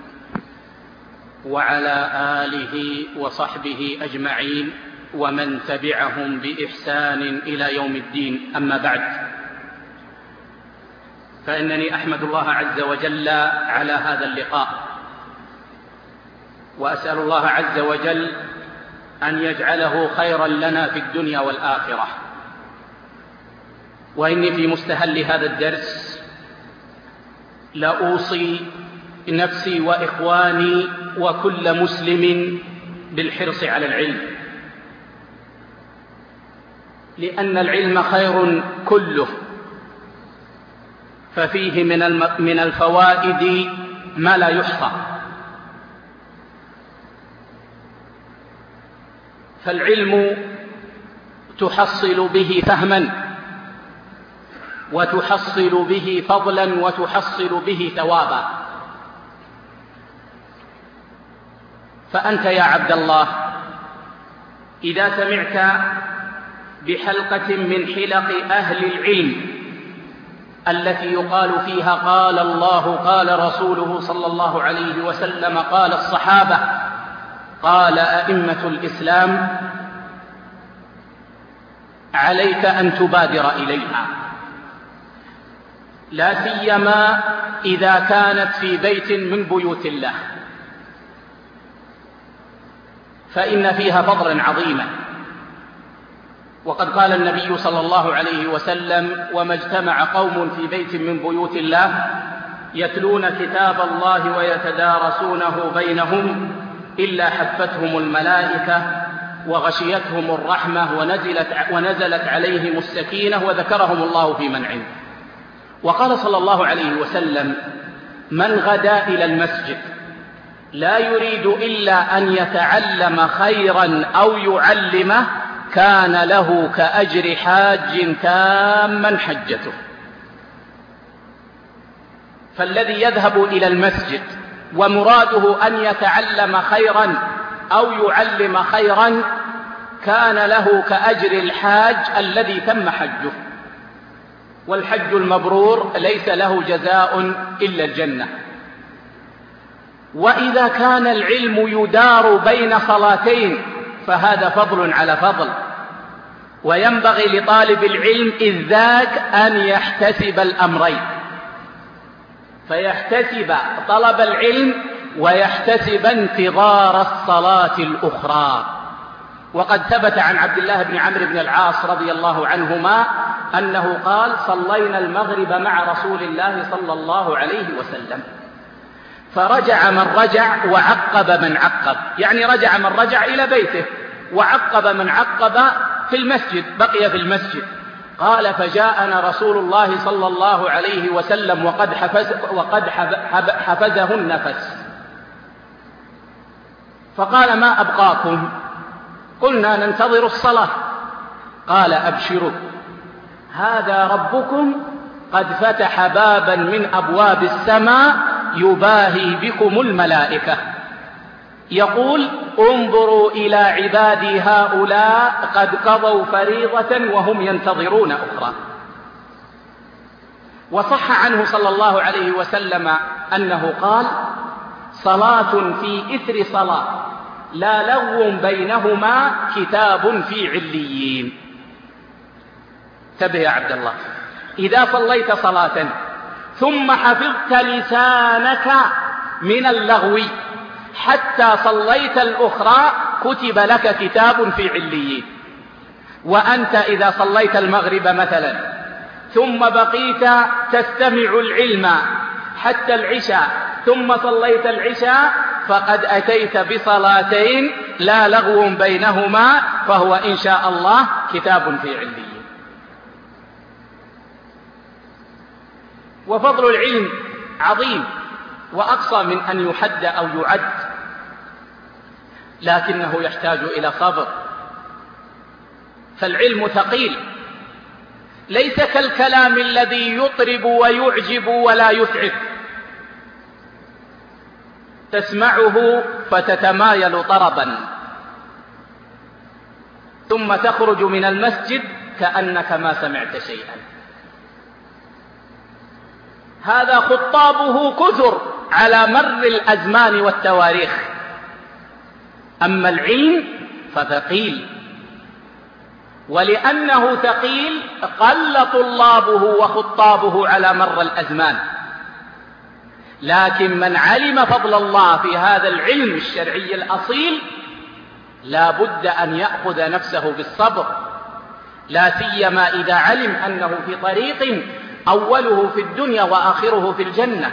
وعلى آله وصحبه أجمعين ومن تبعهم بإحسان إلى يوم الدين. أما بعد، فإنني أحمد الله عز وجل على هذا اللقاء، وأسأل الله عز وجل أن يجعله خيرا لنا في الدنيا والآخرة. وإني في مستهل هذا الدرس لأوصي نفسي وإخواني وكل مسلم بالحرص على العلم، لأن العلم خير كله، ففيه من الفوائد ما لا يحصى. فالعلم تحصل به فهما، وتحصل به فضلا، وتحصل به ثوابا. فأنت يا عبد الله إذا سمعت بحلقة من حلق أهل العلم التي يقال فيها قال الله قال رسوله صلى الله عليه وسلم قال الصحابة قال أئمة الإسلام، عليك أن تبادر إليها، لا سيما إذا كانت في بيت من بيوت الله، فإن فيها فضلا عظيما. وقد قال النبي صلى الله عليه وسلم: وما اجتمع قوم في بيت من بيوت الله يتلون كتاب الله ويتدارسونه بينهم إلا حفتهم الملائكة وغشيتهم الرحمة ونزلت عليهم السكينة وذكرهم الله في من عنده. وقال صلى الله عليه وسلم: من غدا إلى المسجد لا يريد إلا أن يتعلم خيرا أو يعلمه كان له كأجر حاج تاما حجته. فالذي يذهب إلى المسجد ومراده أن يتعلم خيرا أو يعلم خيرا كان له كأجر الحاج الذي تم حجه. والحج المبرور ليس له جزاء إلا الجنة. وإذا كان العلم يدار بين صلاتين فهذا فضل على فضل، وينبغي لطالب العلم إذ ذاك أن يحتسب الأمرين، فيحتسب طلب العلم ويحتسب انتظار الصلاة الأخرى. وقد ثبت عن عبد الله بن عمرو بن العاص رضي الله عنهما أنه قال: صلينا المغرب مع رسول الله صلى الله عليه وسلم، فرجع من رجع وعقب من عقب، يعني رجع من رجع إلى بيته وعقب من عقب في المسجد، بقي في المسجد. قال: فجاءنا رسول الله صلى الله عليه وسلم وقد حفزه النفس، فقال: ما أبقاكم؟ قلنا: ننتظر الصلاة. قال: أبشروا، هذا ربكم قد فتح بابا من أبواب السماء يباهي بكم الملائكة، يقول: انظروا إلى عبادي هؤلاء قد قضوا فريضة وهم ينتظرون أخرى. وصح عنه صلى الله عليه وسلم أنه قال: صلاة في إثر صلاة لا لغو بينهما كتاب في عليين. انتبه يا عبد الله، إذا صليت صلاة ثم حفظت لسانك من اللغو حتى صليت الأخرى كتب لك كتاب في عليين. وأنت إذا صليت المغرب مثلا ثم بقيت تستمع العلم حتى العشاء ثم صليت العشاء فقد أتيت بصلاتين لا لغو بينهما، فهو إن شاء الله كتاب في عليين. وفضل العلم عظيم وأقصى من أن يحد أو يعد، لكنه يحتاج إلى صبر، فالعلم ثقيل، ليس كالكلام الذي يطرب ويعجب ولا يتعب، تسمعه فتتمايل طربا ثم تخرج من المسجد كأنك ما سمعت شيئا. هذا خطابه كثر على مر الأزمان والتواريخ، أما العلم فثقيل، ولأنه ثقيل قل طلابه وخطابه على مر الأزمان. لكن من علم فضل الله في هذا العلم الشرعي الأصيل لا بد أن يأخذ نفسه بالصبر، لا سيما إذا علم أنه في طريق أوله في الدنيا وآخره في الجنة،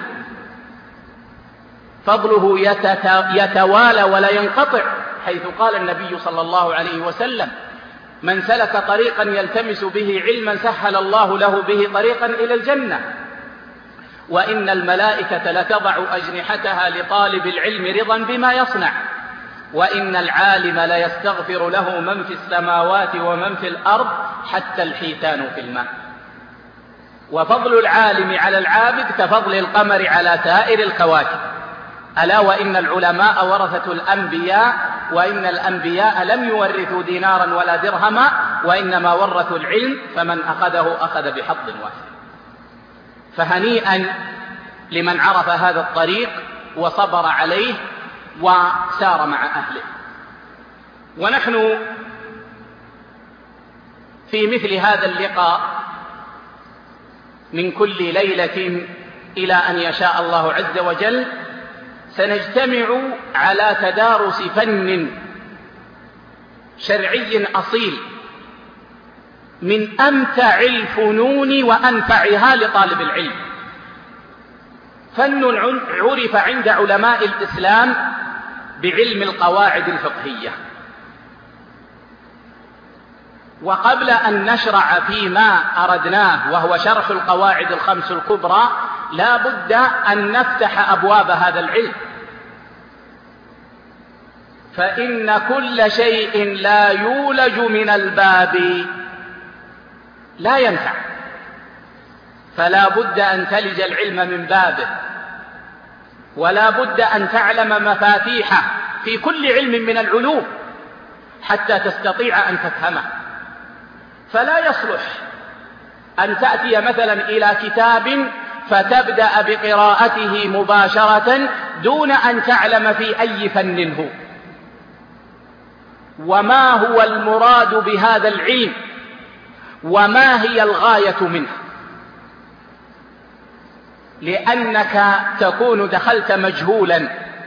فضله يتوالى ولا ينقطع، حيث قال النبي صلى الله عليه وسلم: من سلك طريقا يلتمس به علما سهل الله له به طريقا إلى الجنة. وإن الملائكة لتضع أجنحتها لطالب العلم رضا بما يصنع، وإن العالم ليستغفر له من في السماوات ومن في الأرض حتى الحيتان في الماء. وفضل العالم على العابد كفضل القمر على سائر الكواكب. ألا وإن العلماء ورثة الأنبياء، وإن الأنبياء لم يورثوا دينارا ولا درهما، وإنما ورثوا العلم، فمن أخذه أخذ بحظ وافر. فهنيئا لمن عرف هذا الطريق وصبر عليه وسار مع أهله. ونحن في مثل هذا اللقاء من كل ليلة إلى أن يشاء الله عز وجل سنجتمع على تدارس فن شرعي أصيل من أمتع الفنون وأنفعها لطالب العلم، فن عرف عند علماء الإسلام بعلم القواعد الفقهية. وقبل أن نشرع فيما أردناه وهو شرح القواعد الخمس الكبرى لا بد أن نفتح أبواب هذا العلم، فإن كل شيء لا يولج من الباب لا ينفع، فلا بد أن تلج العلم من بابه، ولا بد أن تعلم مفاتيحه في كل علم من العلوم حتى تستطيع أن تفهمه. فلا يصلح أن تأتي مثلا إلى كتاب فتبدأ بقراءته مباشرة دون أن تعلم في أي فن هو، وما هو المراد بهذا العلم، وما هي الغاية منه، لأنك تكون دخلت مجهولا.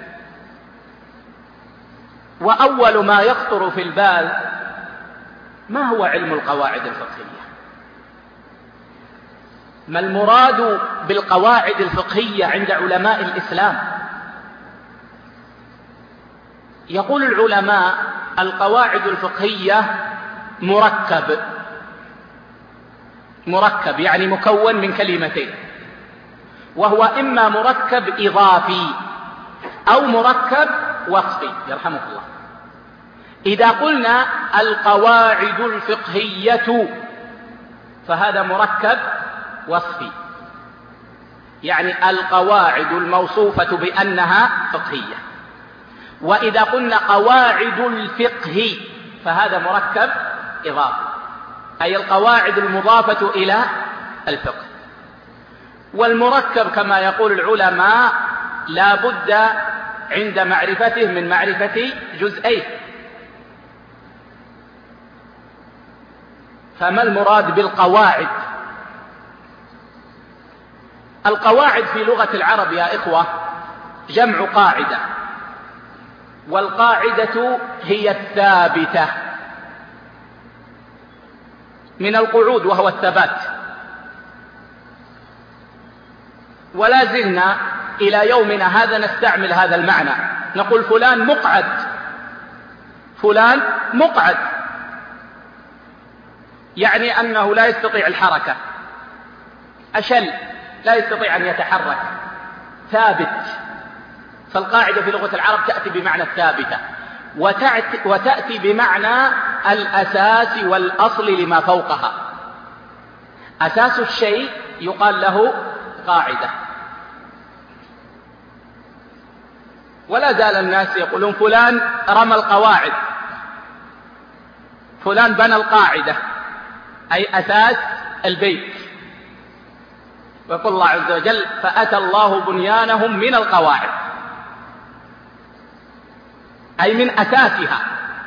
وأول ما يخطر في البال: ما هو علم القواعد الفقهية؟ ما المراد بالقواعد الفقهية عند علماء الإسلام؟ يقول العلماء: القواعد الفقهية مركب يعني مكون من كلمتين، وهو إما مركب إضافي أو مركب وصفي يرحمك الله. إذا قلنا القواعد الفقهية فهذا مركب وصفي، يعني القواعد الموصوفة بأنها فقهية. وإذا قلنا قواعد الفقه فهذا مركب إضافي، أي القواعد المضافة إلى الفقه. والمركب كما يقول العلماء لا بد عند معرفته من معرفة جزئين. فما المراد بالقواعد؟ القواعد في لغة العرب يا إخوة جمع قاعدة، والقاعدة هي الثابتة من القعود وهو الثبات. ولا زلنا إلى يومنا هذا نستعمل هذا المعنى، نقول فلان مقعد، فلان مقعد، يعني أنه لا يستطيع الحركة، أشل، لا يستطيع أن يتحرك، ثابت. فالقاعدة في لغة العرب تأتي بمعنى الثابتة، وتأتي بمعنى الأساس والأصل لما فوقها. أساس الشيء يقال له قاعدة. ولا زال الناس يقولون فلان رمى القواعد، فلان بنى القاعدة، أي أساس البيت. ويقول الله عز وجل فأتى الله بنيانهم من القواعد، أي من أساسها.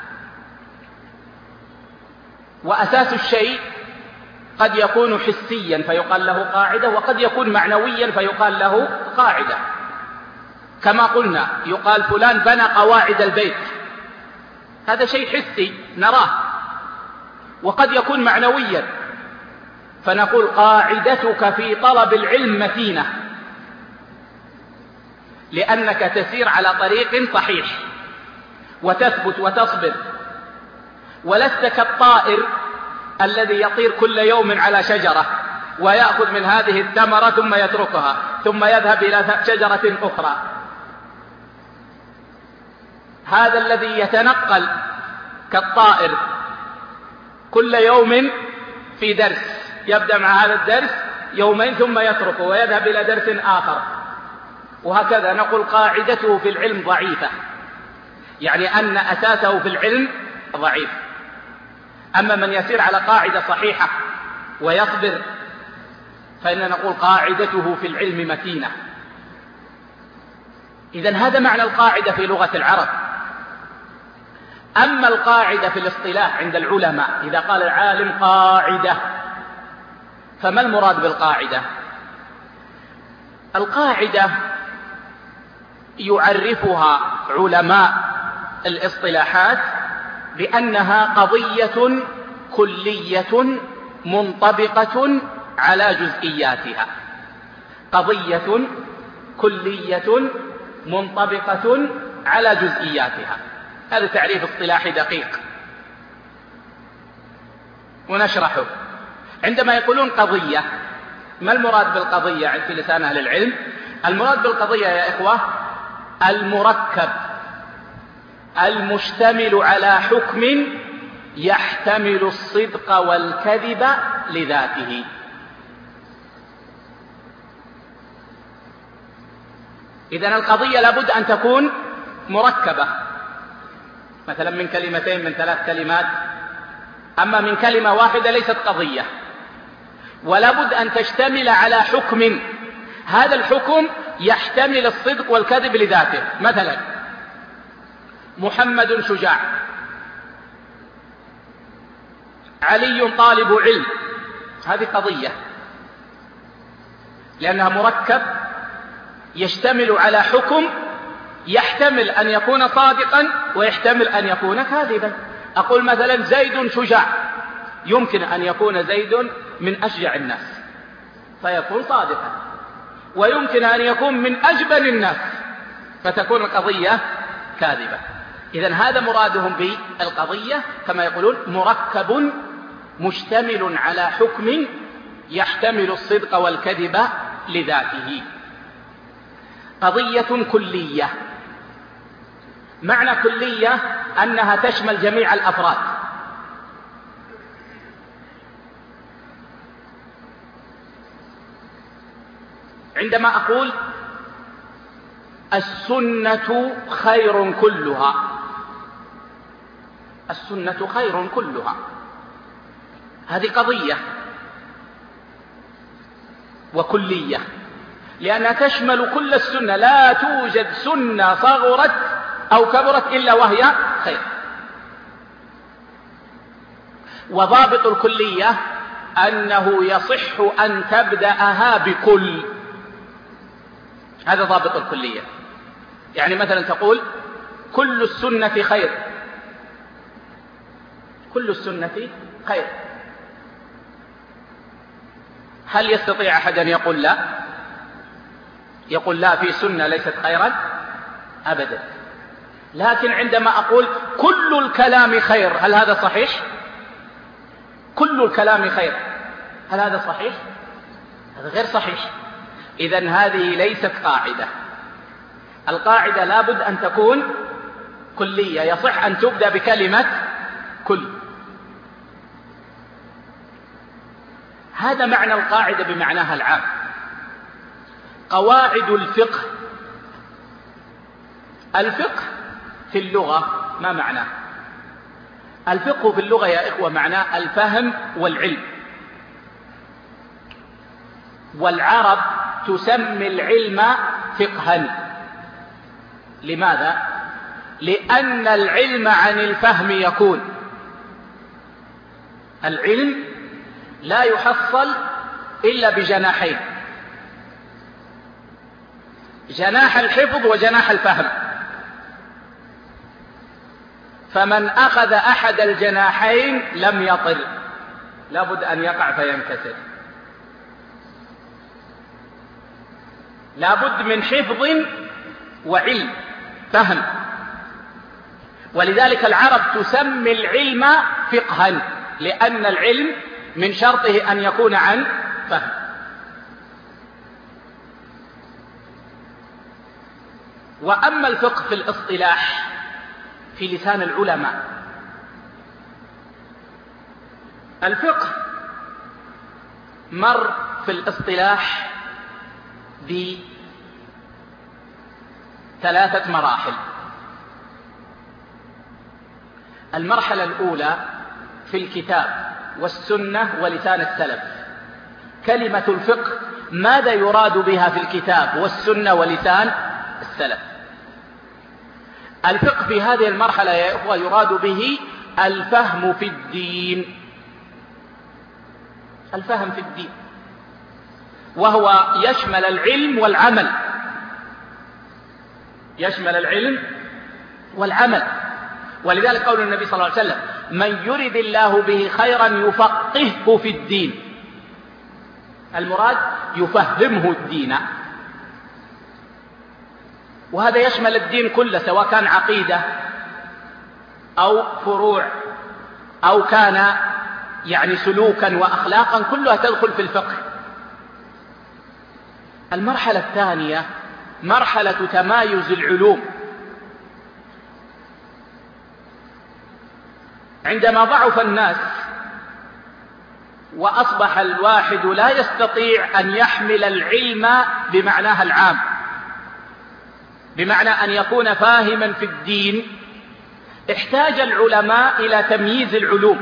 وأساس الشيء قد يكون حسيا فيقال له قاعدة، وقد يكون معنويا فيقال له قاعدة. كما قلنا يقال فلان بنى قواعد البيت، هذا شيء حسي نراه، وقد يكون معنويا فنقول قاعدتك في طلب العلم متينة، لأنك تسير على طريق صحيح وتثبت وتصبر، ولست كالطائر الذي يطير كل يوم على شجرة ويأخذ من هذه الثمرة ثم يتركها ثم يذهب إلى شجرة أخرى. هذا الذي يتنقل كالطائر كل يوم في درس، يبدأ مع هذا الدرس يومين ثم يتركه ويذهب إلى درس آخر، وهكذا نقول قاعدته في العلم ضعيفة، يعني أن أساسه في العلم ضعيف. أما من يسير على قاعدة صحيحة ويصبر فإن نقول قاعدته في العلم متينة. إذن هذا معنى القاعدة في لغة العرب. أما القاعدة في الاصطلاح عند العلماء، إذا قال العالم قاعدة فما المراد بالقاعدة؟ القاعدة يعرفها علماء الاصطلاحات بأنها قضية كلية منطبقة على جزئياتها، قضية كلية منطبقة على جزئياتها. هذا تعريف اصطلاحي دقيق ونشرحه. عندما يقولون قضية، ما المراد بالقضية في لسان أهل العلم؟ المراد بالقضية يا إخوة المركب المشتمل على حكم يحتمل الصدق والكذب لذاته. إذن القضية لابد أن تكون مركبة، مثلا من كلمتين، من 3 كلمات. أما من كلمة واحدة ليست قضية، ولابد أن تشتمل على حكم، هذا الحكم يحتمل الصدق والكذب لذاته. مثلا محمد شجاع، علي طالب علم، هذه قضية لأنها مركب يشتمل على حكم يحتمل أن يكون صادقا ويحتمل أن يكون كاذبا. أقول مثلا زيد شجاع، يمكن أن يكون زيد من أشجع الناس فيكون صادقا، ويمكن أن يكون من أجبن الناس فتكون القضية كاذبة. إذن هذا مرادهم بالقضية، كما يقولون مركب مشتمل على حكم يحتمل الصدق والكذب لذاته. قضية كلية، معنى كلية أنها تشمل جميع الأفراد. عندما أقول السنة خير كلها، السنة خير كلها، هذه قضية وكلية، لأنها تشمل كل السنة، لا توجد سنة صغرت أو كبرت إلا وهي خير. وضابط الكلية أنه يصح أن تبدأها بكل، هذا ضابط الكلية. يعني مثلا تقول كل السنة خير، كل السنة خير. هل يستطيع أحد أن يقول لا؟ يقول لا، في سنة ليست خيرا؟ أبدا. لكن عندما أقول كل الكلام خير، هل هذا صحيح؟ كل الكلام خير، هل هذا صحيح؟ هذا غير صحيح. إذن هذه ليست قاعدة. القاعدة لابد أن تكون كلية، يصح أن تبدأ بكلمة كل. هذا معنى القاعدة بمعناها العام. قواعد الفقه. الفقه في اللغة ما معناه؟ الفقه في اللغة يا إخوة معناه الفهم والعلم. والعرب تسمي العلم فقها. لماذا؟ لأن العلم عن الفهم يكون. العلم لا يحصل إلا بجناحين: جناح الحفظ وجناح الفهم. فمن أخذ أحد الجناحين لم يطل، لابد أن يقع فينكسر. لابد من حفظ وعلم، فهم. ولذلك العرب تسمي العلم فقها، لأن العلم من شرطه أن يكون عن فهم. وأما الفقه في الاصطلاح في لسان العلماء، الفقه مر في الاصطلاح بثلاثة مراحل. المرحلة الأولى في الكتاب والسنة ولسان السلف. كلمة الفقه ماذا يراد بها في الكتاب والسنة ولسان السلف؟ الفقه في هذه المرحلة يا إخوة يراد به الفهم في الدين. الفهم في الدين، وهو يشمل العلم والعمل. يشمل العلم والعمل. ولذلك قول النبي صلى الله عليه وسلم: من يرد الله به خيرا يفقهه في الدين. المراد يفهمه الدين. وهذا يشمل الدين كله، سواء كان عقيدة أو فروع أو كان سلوكا وأخلاقا، كلها تدخل في الفقه. المرحلة الثانية مرحلة تمايز العلوم. عندما ضعف الناس وأصبح الواحد لا يستطيع أن يحمل العلم بمعناها العام، بمعنى أن يكون فاهما في الدين، احتاج العلماء إلى تمييز العلوم،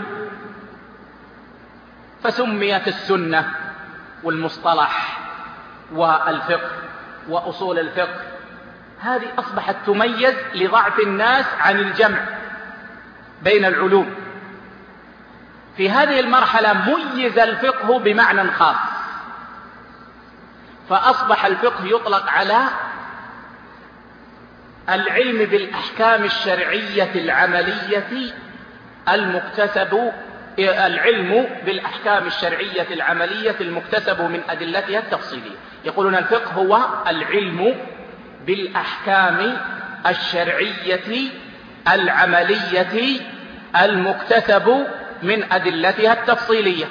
فسميت السنة والمصطلح والفقه وأصول الفقه. هذه أصبحت تميز لضعف الناس عن الجمع بين العلوم. في هذه المرحلة ميز الفقه بمعنى خاص، فأصبح الفقه يطلق على العلم بالأحكام الشرعية العملية المكتسب، العلم بالأحكام الشرعية العملية المكتسب من أدلتها التفصيلية. يقولون الفقه هو العلم بالأحكام الشرعية العملية المكتسب من أدلتها التفصيلية.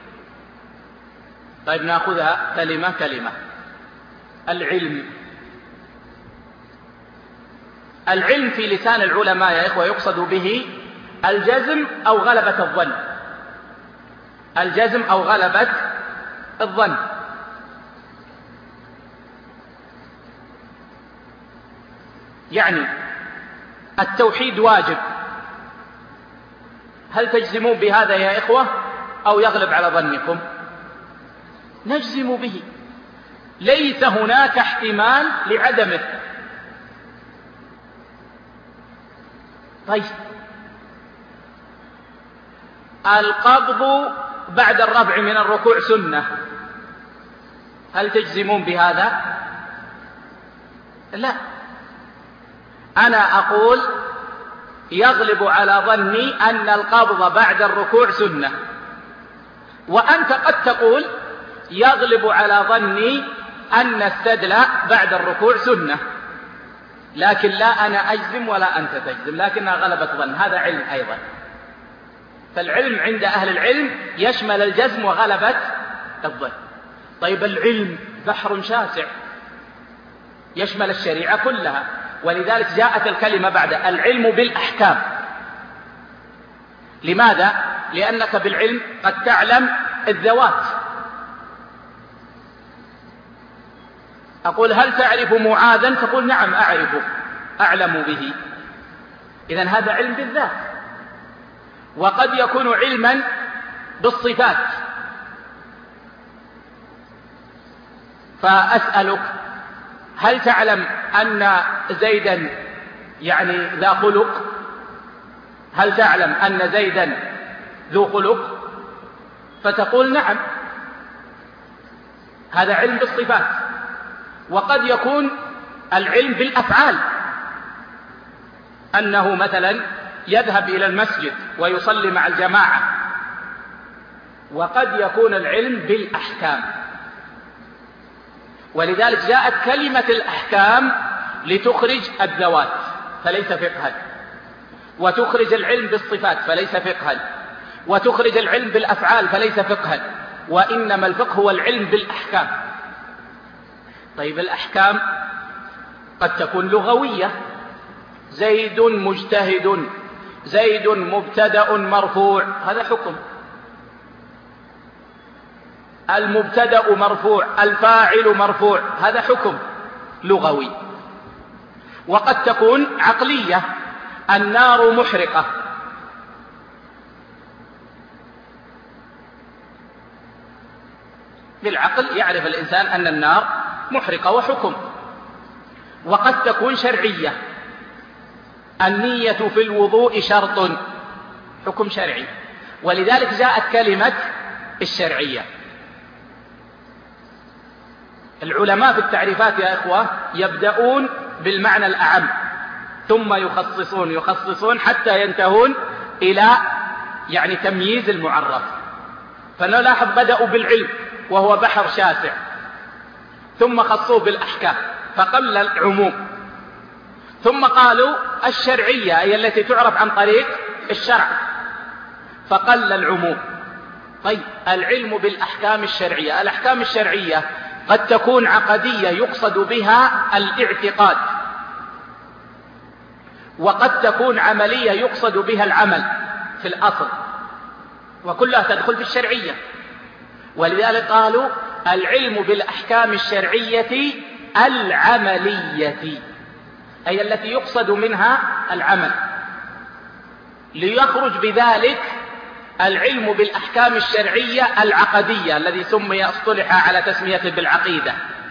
طيب نأخذها كلمة كلمة. العلم في لسان العلماء يا إخوة يقصد به الجزم أو غلبة الظن. الجزم أو غلبة الظن. يعني التوحيد واجب، هل تجزمون بهذا يا إخوة أو يغلب على ظنكم؟ نجزم به، ليس هناك احتمال لعدمه. طيب القبض بعد الرفع من الركوع سنة، هل تجزمون بهذا؟ لا. أنا أقول يغلب على ظني أن القبض بعد الركوع سنة، وأنت قد تقول يغلب على ظني أن السدل بعد الركوع سنة، لكن لا أنا أجزم ولا أنت تجزم، لكنها غلبة ظن. هذا علم أيضا. فالعلم عند أهل العلم يشمل الجزم وغلبة الظن. طيب العلم بحر شاسع يشمل الشريعة كلها، ولذلك جاءت الكلمة بعد العلم بالأحكام. لماذا؟ لأنك بالعلم قد تعلم الذوات. أقول هل تعرف معاذا؟ تقول نعم أعرفه، أعلم به. إذن هذا علم بالذات. وقد يكون علما بالصفات، فأسألك هل تعلم أن زيدا يعني ذا خلق؟ هل تعلم أن زيدا ذو خلق؟ فتقول نعم، هذا علم بالصفات. وقد يكون العلم بالأفعال، أنه مثلا يذهب إلى المسجد ويصلي مع الجماعة. وقد يكون العلم بالأحكام، ولذلك جاءت كلمة الأحكام لتخرج الذوات فليس فقها، وتخرج العلم بالصفات فليس فقها، وتخرج العلم بالأفعال فليس فقها، وإنما الفقه هو العلم بالأحكام. طيب الأحكام قد تكون لغوية، زيد مجتهد، زيد مبتدأ مرفوع، هذا حكم. المبتدأ مرفوع، الفاعل مرفوع، هذا حكم لغوي. وقد تكون عقلية، النار محرقة، بالعقل يعرف الإنسان أن النار محرقة وحكم. وقد تكون شرعية، النية في الوضوء شرط، حكم شرعي. ولذلك جاءت كلمة الشرعية. العلماء في التعريفات يا إخوة يبدأون بالمعنى الأعم ثم يخصصون حتى ينتهون إلى يعني تمييز المعرف. فنلاحظ بدأوا بالعلم وهو بحر شاسع، ثم خصوه بالأحكام فقل العموم، ثم قالوا الشرعية أي التي تعرف عن طريق الشرع فقل العموم. طيب العلم بالأحكام الشرعية، الأحكام الشرعية قد تكون عقدية يقصد بها الاعتقاد، وقد تكون عملية يقصد بها العمل في الأصل، وكلها تدخل في الشرعية. ولذلك قالوا العلم بالأحكام الشرعية العملية، أي التي يقصد منها العمل، ليخرج بذلك العلم بالأحكام الشرعية العقدية الذي اصطلح على تسميته بالعقيدة.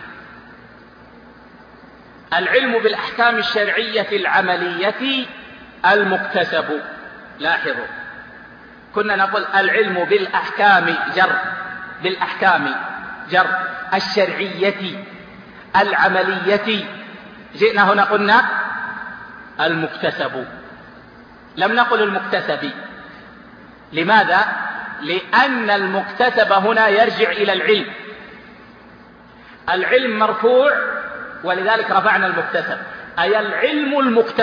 العلم بالأحكام الشرعية العملية المكتسب. لاحظوا كنا نقول العلم بالأحكام جر الشرعية العملية، جئنا هنا قلنا المكتسب، لم نقل المكتسب. لماذا؟ لأن المكتسب هنا يرجع إلى العلم، العلم مرفوع ولذلك رفعنا المكتسب، أي العلم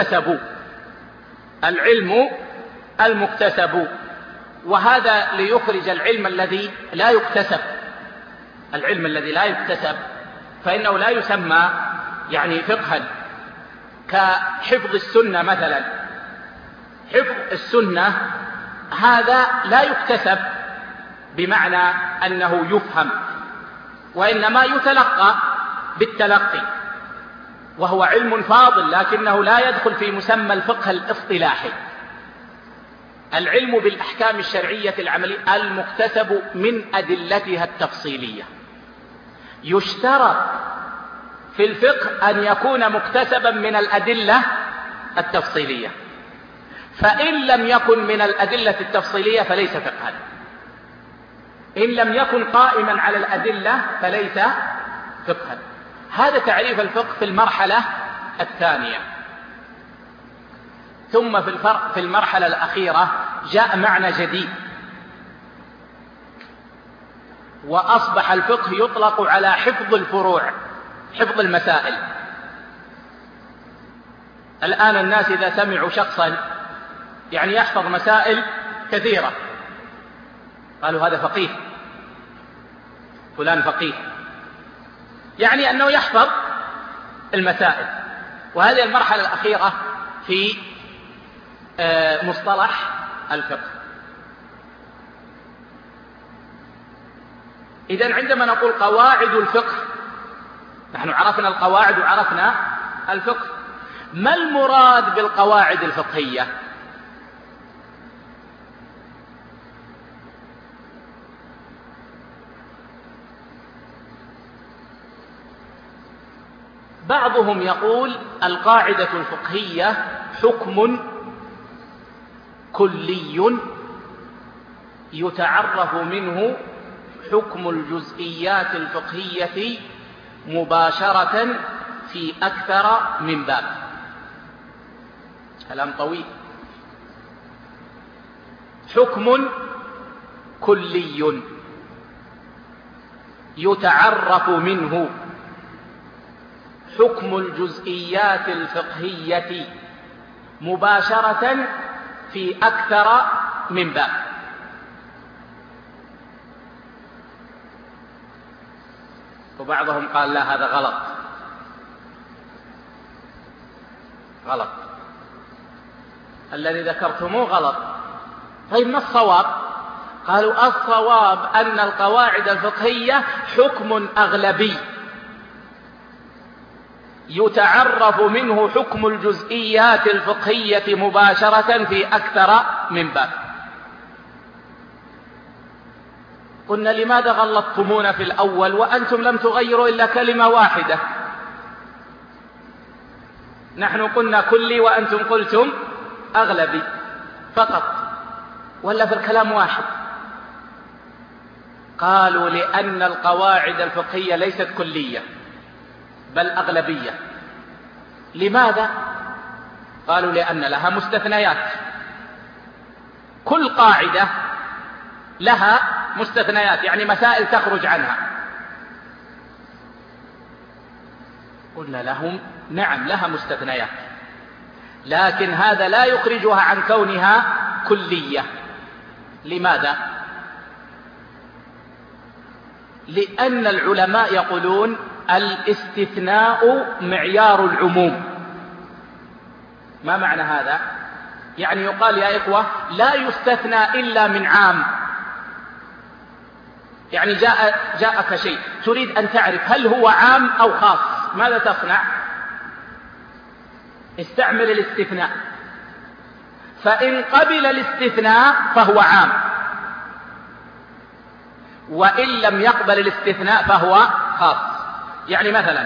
المكتسب. وهذا ليخرج العلم الذي لا يكتسب. العلم الذي لا يكتسب فإنه لا يسمى يعني فقها، كحفظ السنة مثلا. حفظ السنة هذا لا يكتسب بمعنى أنه يفهم، وإنما يتلقى بالتلقي، وهو علم فاضل لكنه لا يدخل في مسمى الفقه الاصطلاحي. العلم بالأحكام الشرعية العملية المكتسب من أدلتها التفصيلية. يشترط في الفقه أن يكون مكتسبا من الأدلة التفصيلية، فإن لم يكن من الأدلة التفصيلية فليس فقها، إن لم يكن قائما على الأدلة فليس فقها. هذا تعريف الفقه في المرحلة الثانية. ثم في المرحلة الأخيرة جاء معنى جديد، وأصبح الفقه يطلق على حفظ الفروع، حفظ المسائل. الآن الناس إذا سمعوا شخصا يعني يحفظ مسائل كثيرة قالوا هذا فقيه، فلان فقيه، يعني أنه يحفظ المسائل. وهذه المرحلة الأخيرة في مصطلح الفقه. إذن عندما نقول قواعد الفقه، نحن عرفنا القواعد وعرفنا الفقه. ما المراد بالقواعد الفقهية؟ بعضهم يقول القاعدة الفقهية حكم كلي يتعرف منه حكم الجزئيات الفقهية مباشرة في أكثر من باب. كلام طويل. حكم كلي يتعرف منه حكم الجزئيات الفقهية مباشرة في أكثر من باب. وبعضهم قال لا، هذا غلط. الذي ذكرتموه غلط. طيب ما الصواب؟ قالوا الصواب أن القواعد الفقهية حكم أغلبي يتعرف منه حكم الجزئيات الفقهية مباشرة في أكثر من باب. قلنا لماذا غلطتمونا في الأول وأنتم لم تغيروا إلا كلمة واحدة؟ نحن قلنا كلي وأنتم قلتم أغلبي فقط، ولا في الكلام واحد؟ قالوا لأن القواعد الفقهية ليست كلية بل أغلبية. لماذا؟ قالوا لأن لها مستثنيات، كل قاعدة لها مستثنيات، يعني مسائل تخرج عنها. قلنا لهم نعم لها مستثنيات، لكن هذا لا يخرجها عن كونها كلية. لماذا؟ لأن العلماء يقولون الاستثناء معيار العموم. ما معنى هذا؟ يعني يقال يا إخوة لا يستثنى إلا من عام. يعني جاءك شيء تريد أن تعرف هل هو عام أو خاص، ماذا تصنع؟ استعمل الاستثناء، فإن قبل الاستثناء فهو عام، وإن لم يقبل الاستثناء فهو خاص. يعني مثلا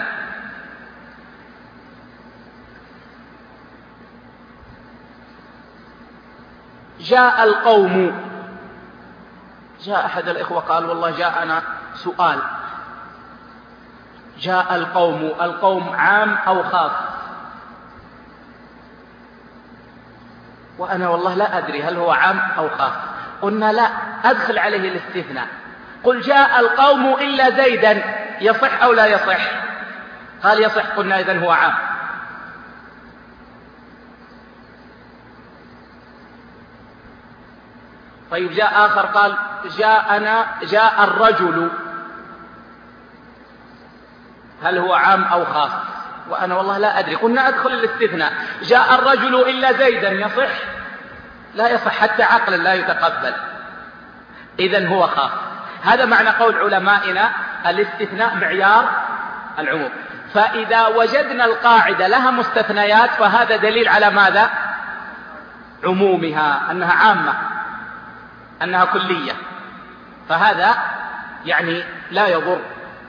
جاء القوم، جاء أحد الإخوة قال والله جاءنا سؤال، جاء القوم عام أو خاص؟ وأنا والله لا أدري هل هو عام أو خاص. قلنا لا، أدخل عليه الاستثناء، قل جاء القوم إلا زيدا، يصح أو لا يصح؟ قال يصح. قلنا إذن هو عام. طيب جاء آخر قال جاء الرجل، هل هو عام أو خاص؟ وأنا والله لا أدري. قلنا أدخل الاستثناء، جاء الرجل إلا زيدا، يصح؟ لا يصح، حتى عقلا لا يتقبل. إذن هو خاص. هذا معنى قول علمائنا الاستثناء معيار العموم. فإذا وجدنا القاعدة لها مستثنيات فهذا دليل على ماذا؟ عمومها، أنها عامة، أنها كلية، فهذا يعني لا يضر.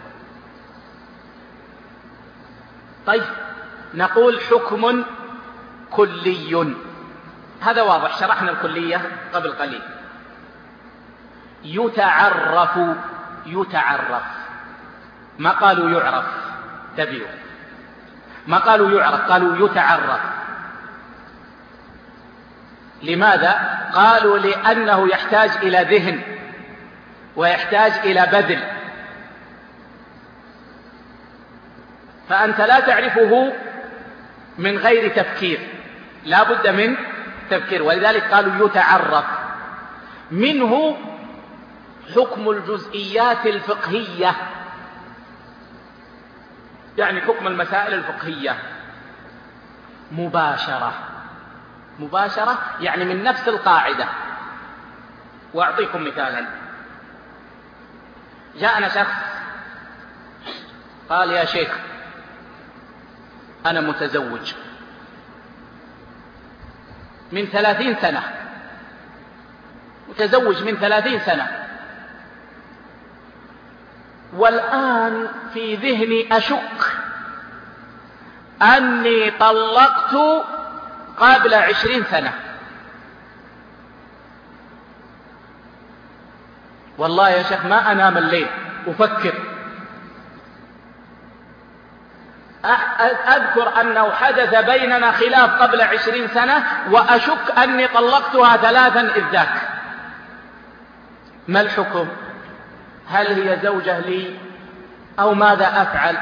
طيب نقول حكم كلي، هذا واضح، شرحنا الكلية قبل قليل. يتعرف، ما قالوا يعرف، تبيوا، ما قالوا يعرف، قالوا يتعرف. لماذا؟ قالوا لأنه يحتاج إلى ذهن ويحتاج إلى بذل، فأنت لا تعرفه من غير تفكير، لا بد من تفكير. ولذلك قالوا يتعرف. منه حكم الجزئيات الفقهية، يعني حكم المسائل الفقهية مباشرة يعني من نفس القاعدة. وأعطيكم مثالا. جاءنا شخص قال: يا شيخ أنا متزوج من 30 سنة، متزوج من 30 سنة، والآن في ذهني أشك أني طلقت قبل 20 سنة. والله يا شيخ ما أنام الليل أفكر، أذكر أنه حدث بيننا خلاف قبل 20 سنة وأشك أني طلقتها 3 إذ ذاك. ما الحكم؟ هل هي زوجة لي أو ماذا أفعل؟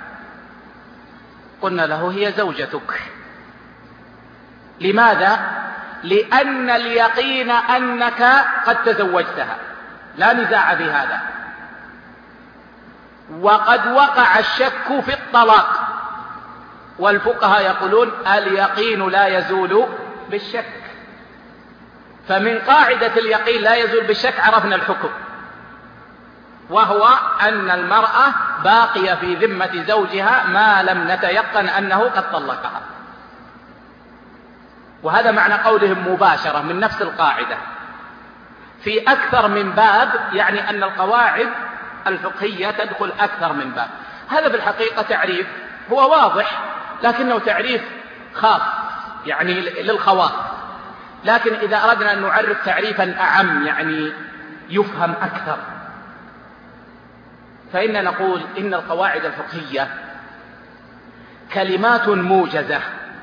قلنا له: هي زوجتك. لماذا؟ لأن اليقين أنك قد تزوجتها، لا نزاع في هذا، وقد وقع الشك في الطلاق، والفقهاء يقولون اليقين لا يزول بالشك. فمن قاعدة اليقين لا يزول بالشك عرفنا الحكم، وهو أن المرأة باقية في ذمة زوجها ما لم نتيقن أنه قد طلقها. وهذا معنى قولهم مباشرة من نفس القاعدة في أكثر من باب، يعني أن القواعد الفقهية تدخل أكثر من باب. هذا بالحقيقة تعريف هو واضح، لكنه تعريف خاص يعني للخواص. لكن إذا أردنا أن نعرف تعريفا أعم يعني يفهم أكثر، فإن نقول إن القواعد الفقهية كلمات موجزة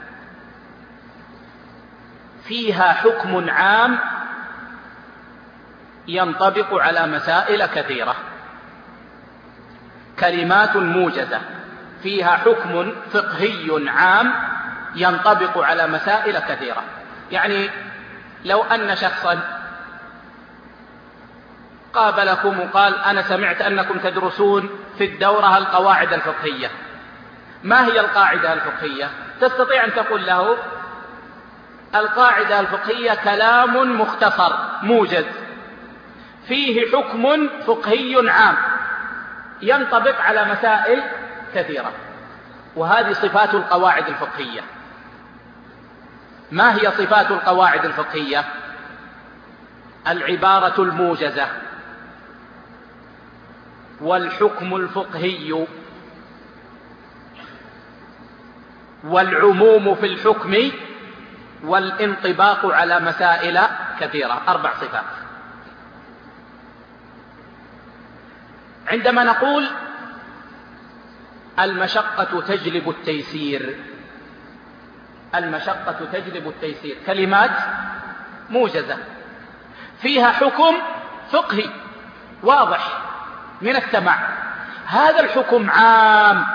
فيها حكم عام ينطبق على مسائل كثيرة. كلمات موجزة فيها حكم فقهي عام ينطبق على مسائل كثيرة. يعني لو أن شخصا قابلكم وقال: أنا سمعت أنكم تدرسون في الدورة القواعد الفقهية، ما هي القاعدة الفقهية؟ تستطيع أن تقول له: القاعدة الفقهية كلام مختصر موجز فيه حكم فقهي عام ينطبق على مسائل كثيرة. وهذه صفات القواعد الفقهية. ما هي صفات القواعد الفقهية؟ العبارة الموجزة، والحكم الفقهي، والعموم في الحكم، والانطباق على مسائل كثيرة. 4 صفات. عندما نقول المشقة تجلب التيسير، المشقة تجلب التيسير كلمات موجزة فيها حكم فقهي واضح من السماع. هذا الحكم عام،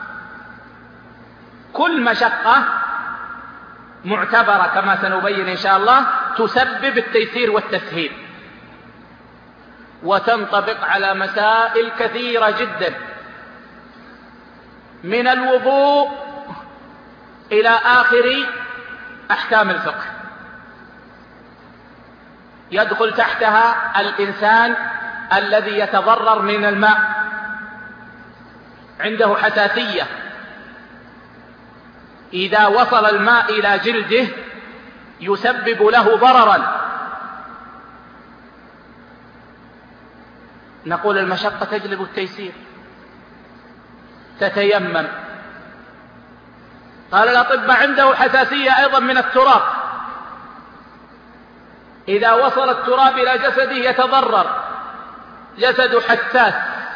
كل مشقة معتبرة كما سنبين إن شاء الله تسبب التيسير والتسهيل، وتنطبق على مسائل كثيرة جدا، من الوضوء إلى آخر أحكام الفقه. يدخل تحتها الإنسان الذي يتضرر من الماء، عنده حساسية، إذا وصل الماء إلى جلده يسبب له ضررا. نقول المشقة تجلب التيسير، تتيمم. قال الأطباء عنده حساسية أيضا من التراب، إذا وصل التراب إلى جسده يتضرر، جسده حساس.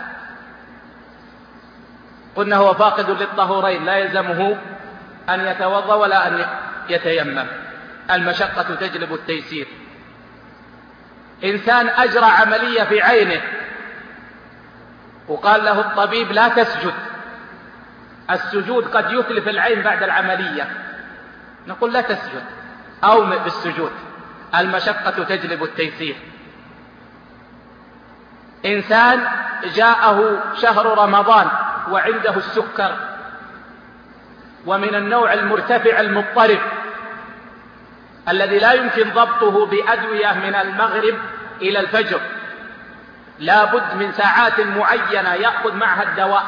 قلنا هو فاقد للطهورين، لا يلزمه أن يتوضأ ولا أن يتيمم. المشقة تجلب التيسير. إنسان أجرى عملية في عينه وقال له الطبيب لا تسجد، السجود قد يتلف العين بعد العملية، نقول لا تسجد، أومئ بالسجود، المشقة تجلب التيسير. إنسان جاءه شهر رمضان وعنده السكر ومن النوع المرتفع المضطرب الذي لا يمكن ضبطه بأدوية من المغرب إلى الفجر، لا بد من ساعات معينة يأخذ معها الدواء،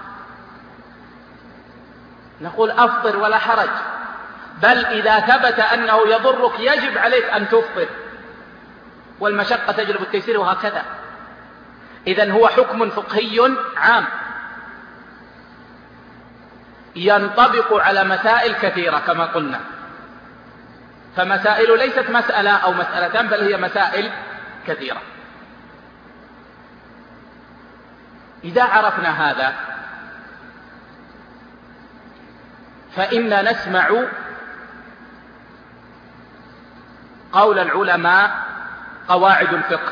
نقول أفطر ولا حرج، بل إذا ثبت أنه يضرك يجب عليك أن تفطر، والمشقة تجلب التيسير، وهكذا. إذن هو حكم فقهي عام ينطبق على مسائل كثيرة كما قلنا، فمسائل ليست مسألة أو مسألتان، بل هي مسائل كثيرة. إذا عرفنا هذا فإننا نسمع قول العلماء قواعد الفقه،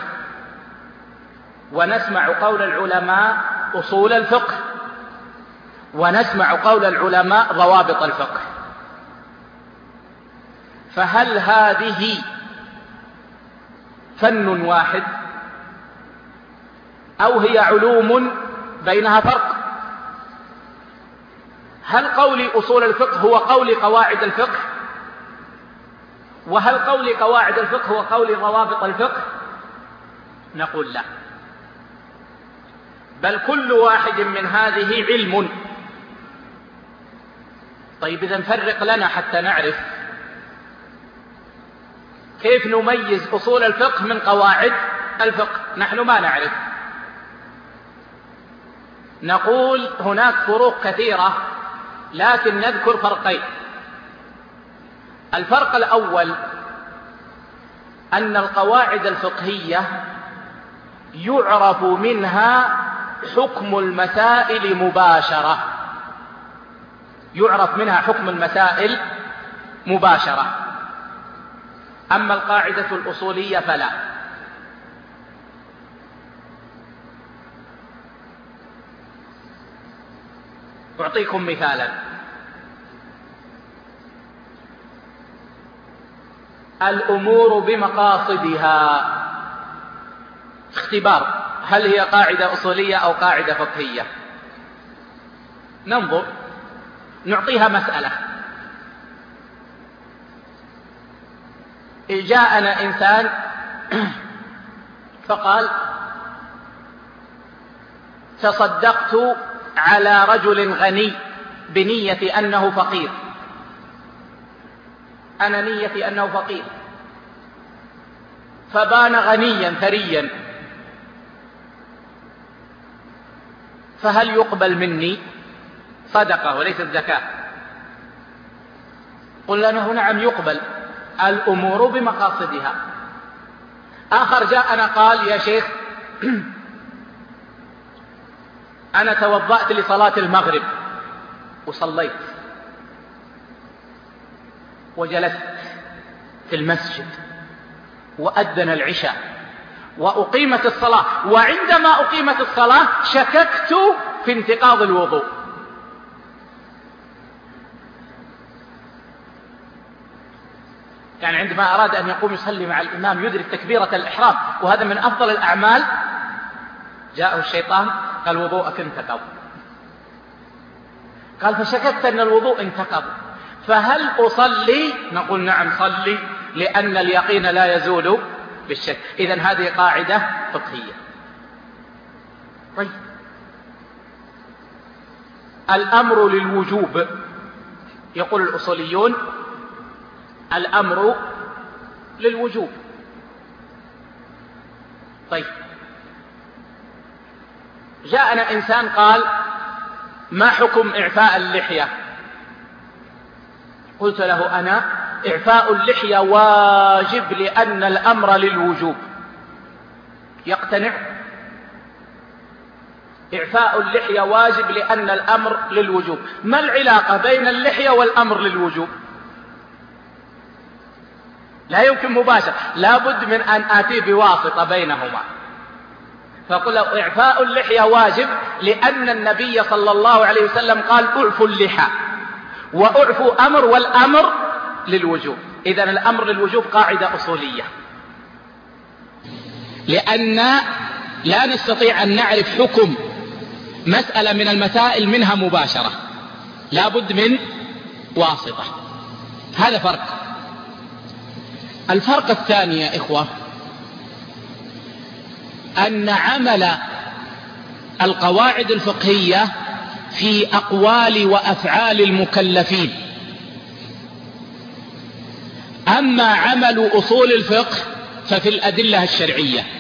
ونسمع قول العلماء أصول الفقه، ونسمع قول العلماء ضوابط الفقه. فهل هذه فن واحد أو هي علوم بينها فرق؟ هل قولي أصول الفقه هو قولي قواعد الفقه؟ وهل قولي قواعد الفقه هو قولي ضوابط الفقه؟ نقول لا، بل كل واحد من هذه علم. طيب إذا فرق لنا حتى نعرف كيف نميز أصول الفقه من قواعد الفقه، نحن ما نعرف. نقول هناك فروق كثيرة لكن نذكر فرقين. الفرق الأول أن القواعد الفقهية يعرف منها حكم المسائل مباشرة، يعرف منها حكم المسائل مباشرة، أما القاعدة الأصولية فلا. أعطيكم مثالا: الأمور بمقاصدها، اختبار هل هي قاعدة أصولية أو قاعدة فقهية. ننظر، نعطيها مسألة. جاءنا إنسان فقال تصدقت على رجل غني بنية أنه فقير، أنا نيتي أنه فقير، فبان غنيا ثريا، فهل يقبل مني صدقة وليست زكاة؟ قلنا له نعم يقبل، الأمور بمقاصدها. آخر جاءنا قال يا شيخ أنا توضأت لصلاة المغرب وصليت وجلست في المسجد وأذن العشاء وأقيمت الصلاة، وعندما أقيمت الصلاة شككت في انتقاض الوضوء. يعني عندما أراد أن يقوم يصلي مع الإمام يدرك تكبيرة الإحرام، وهذا من أفضل الأعمال، جاءه الشيطان قال وضوءك انتقض. قال فشككت أن الوضوء انتقض، فهل أصلي؟ نقول نعم صلي، لأن اليقين لا يزول بالشك. إذن هذه قاعدة فقهية. طيب الأمر للوجوب، يقول الأصوليون الأمر للوجوب. طيب جاءنا إنسان قال ما حكم إعفاء اللحية؟ قلت له أنا إعفاء اللحية واجب لأن الأمر للوجوب. يقتنع؟ إعفاء اللحية واجب لأن الأمر للوجوب. ما العلاقة بين اللحية والأمر للوجوب؟ لا يمكن مباشرة، لا بد من أن آتي بواسطة بينهما. فقل إعفاء اللحية واجب لأن النبي صلى الله عليه وسلم قال أعفوا اللحى، وأعفوا أمر، والأمر للوجوب. إذن الأمر للوجوب قاعدة أصولية، لأن لا نستطيع أن نعرف حكم مسألة من المسائل منها مباشرة، لا بد من واسطة. هذا فرق. الفرق الثاني يا إخوة أن عمل القواعد الفقهية في أقوال وأفعال المكلفين، أما عمل أصول الفقه ففي الأدلة الشرعية.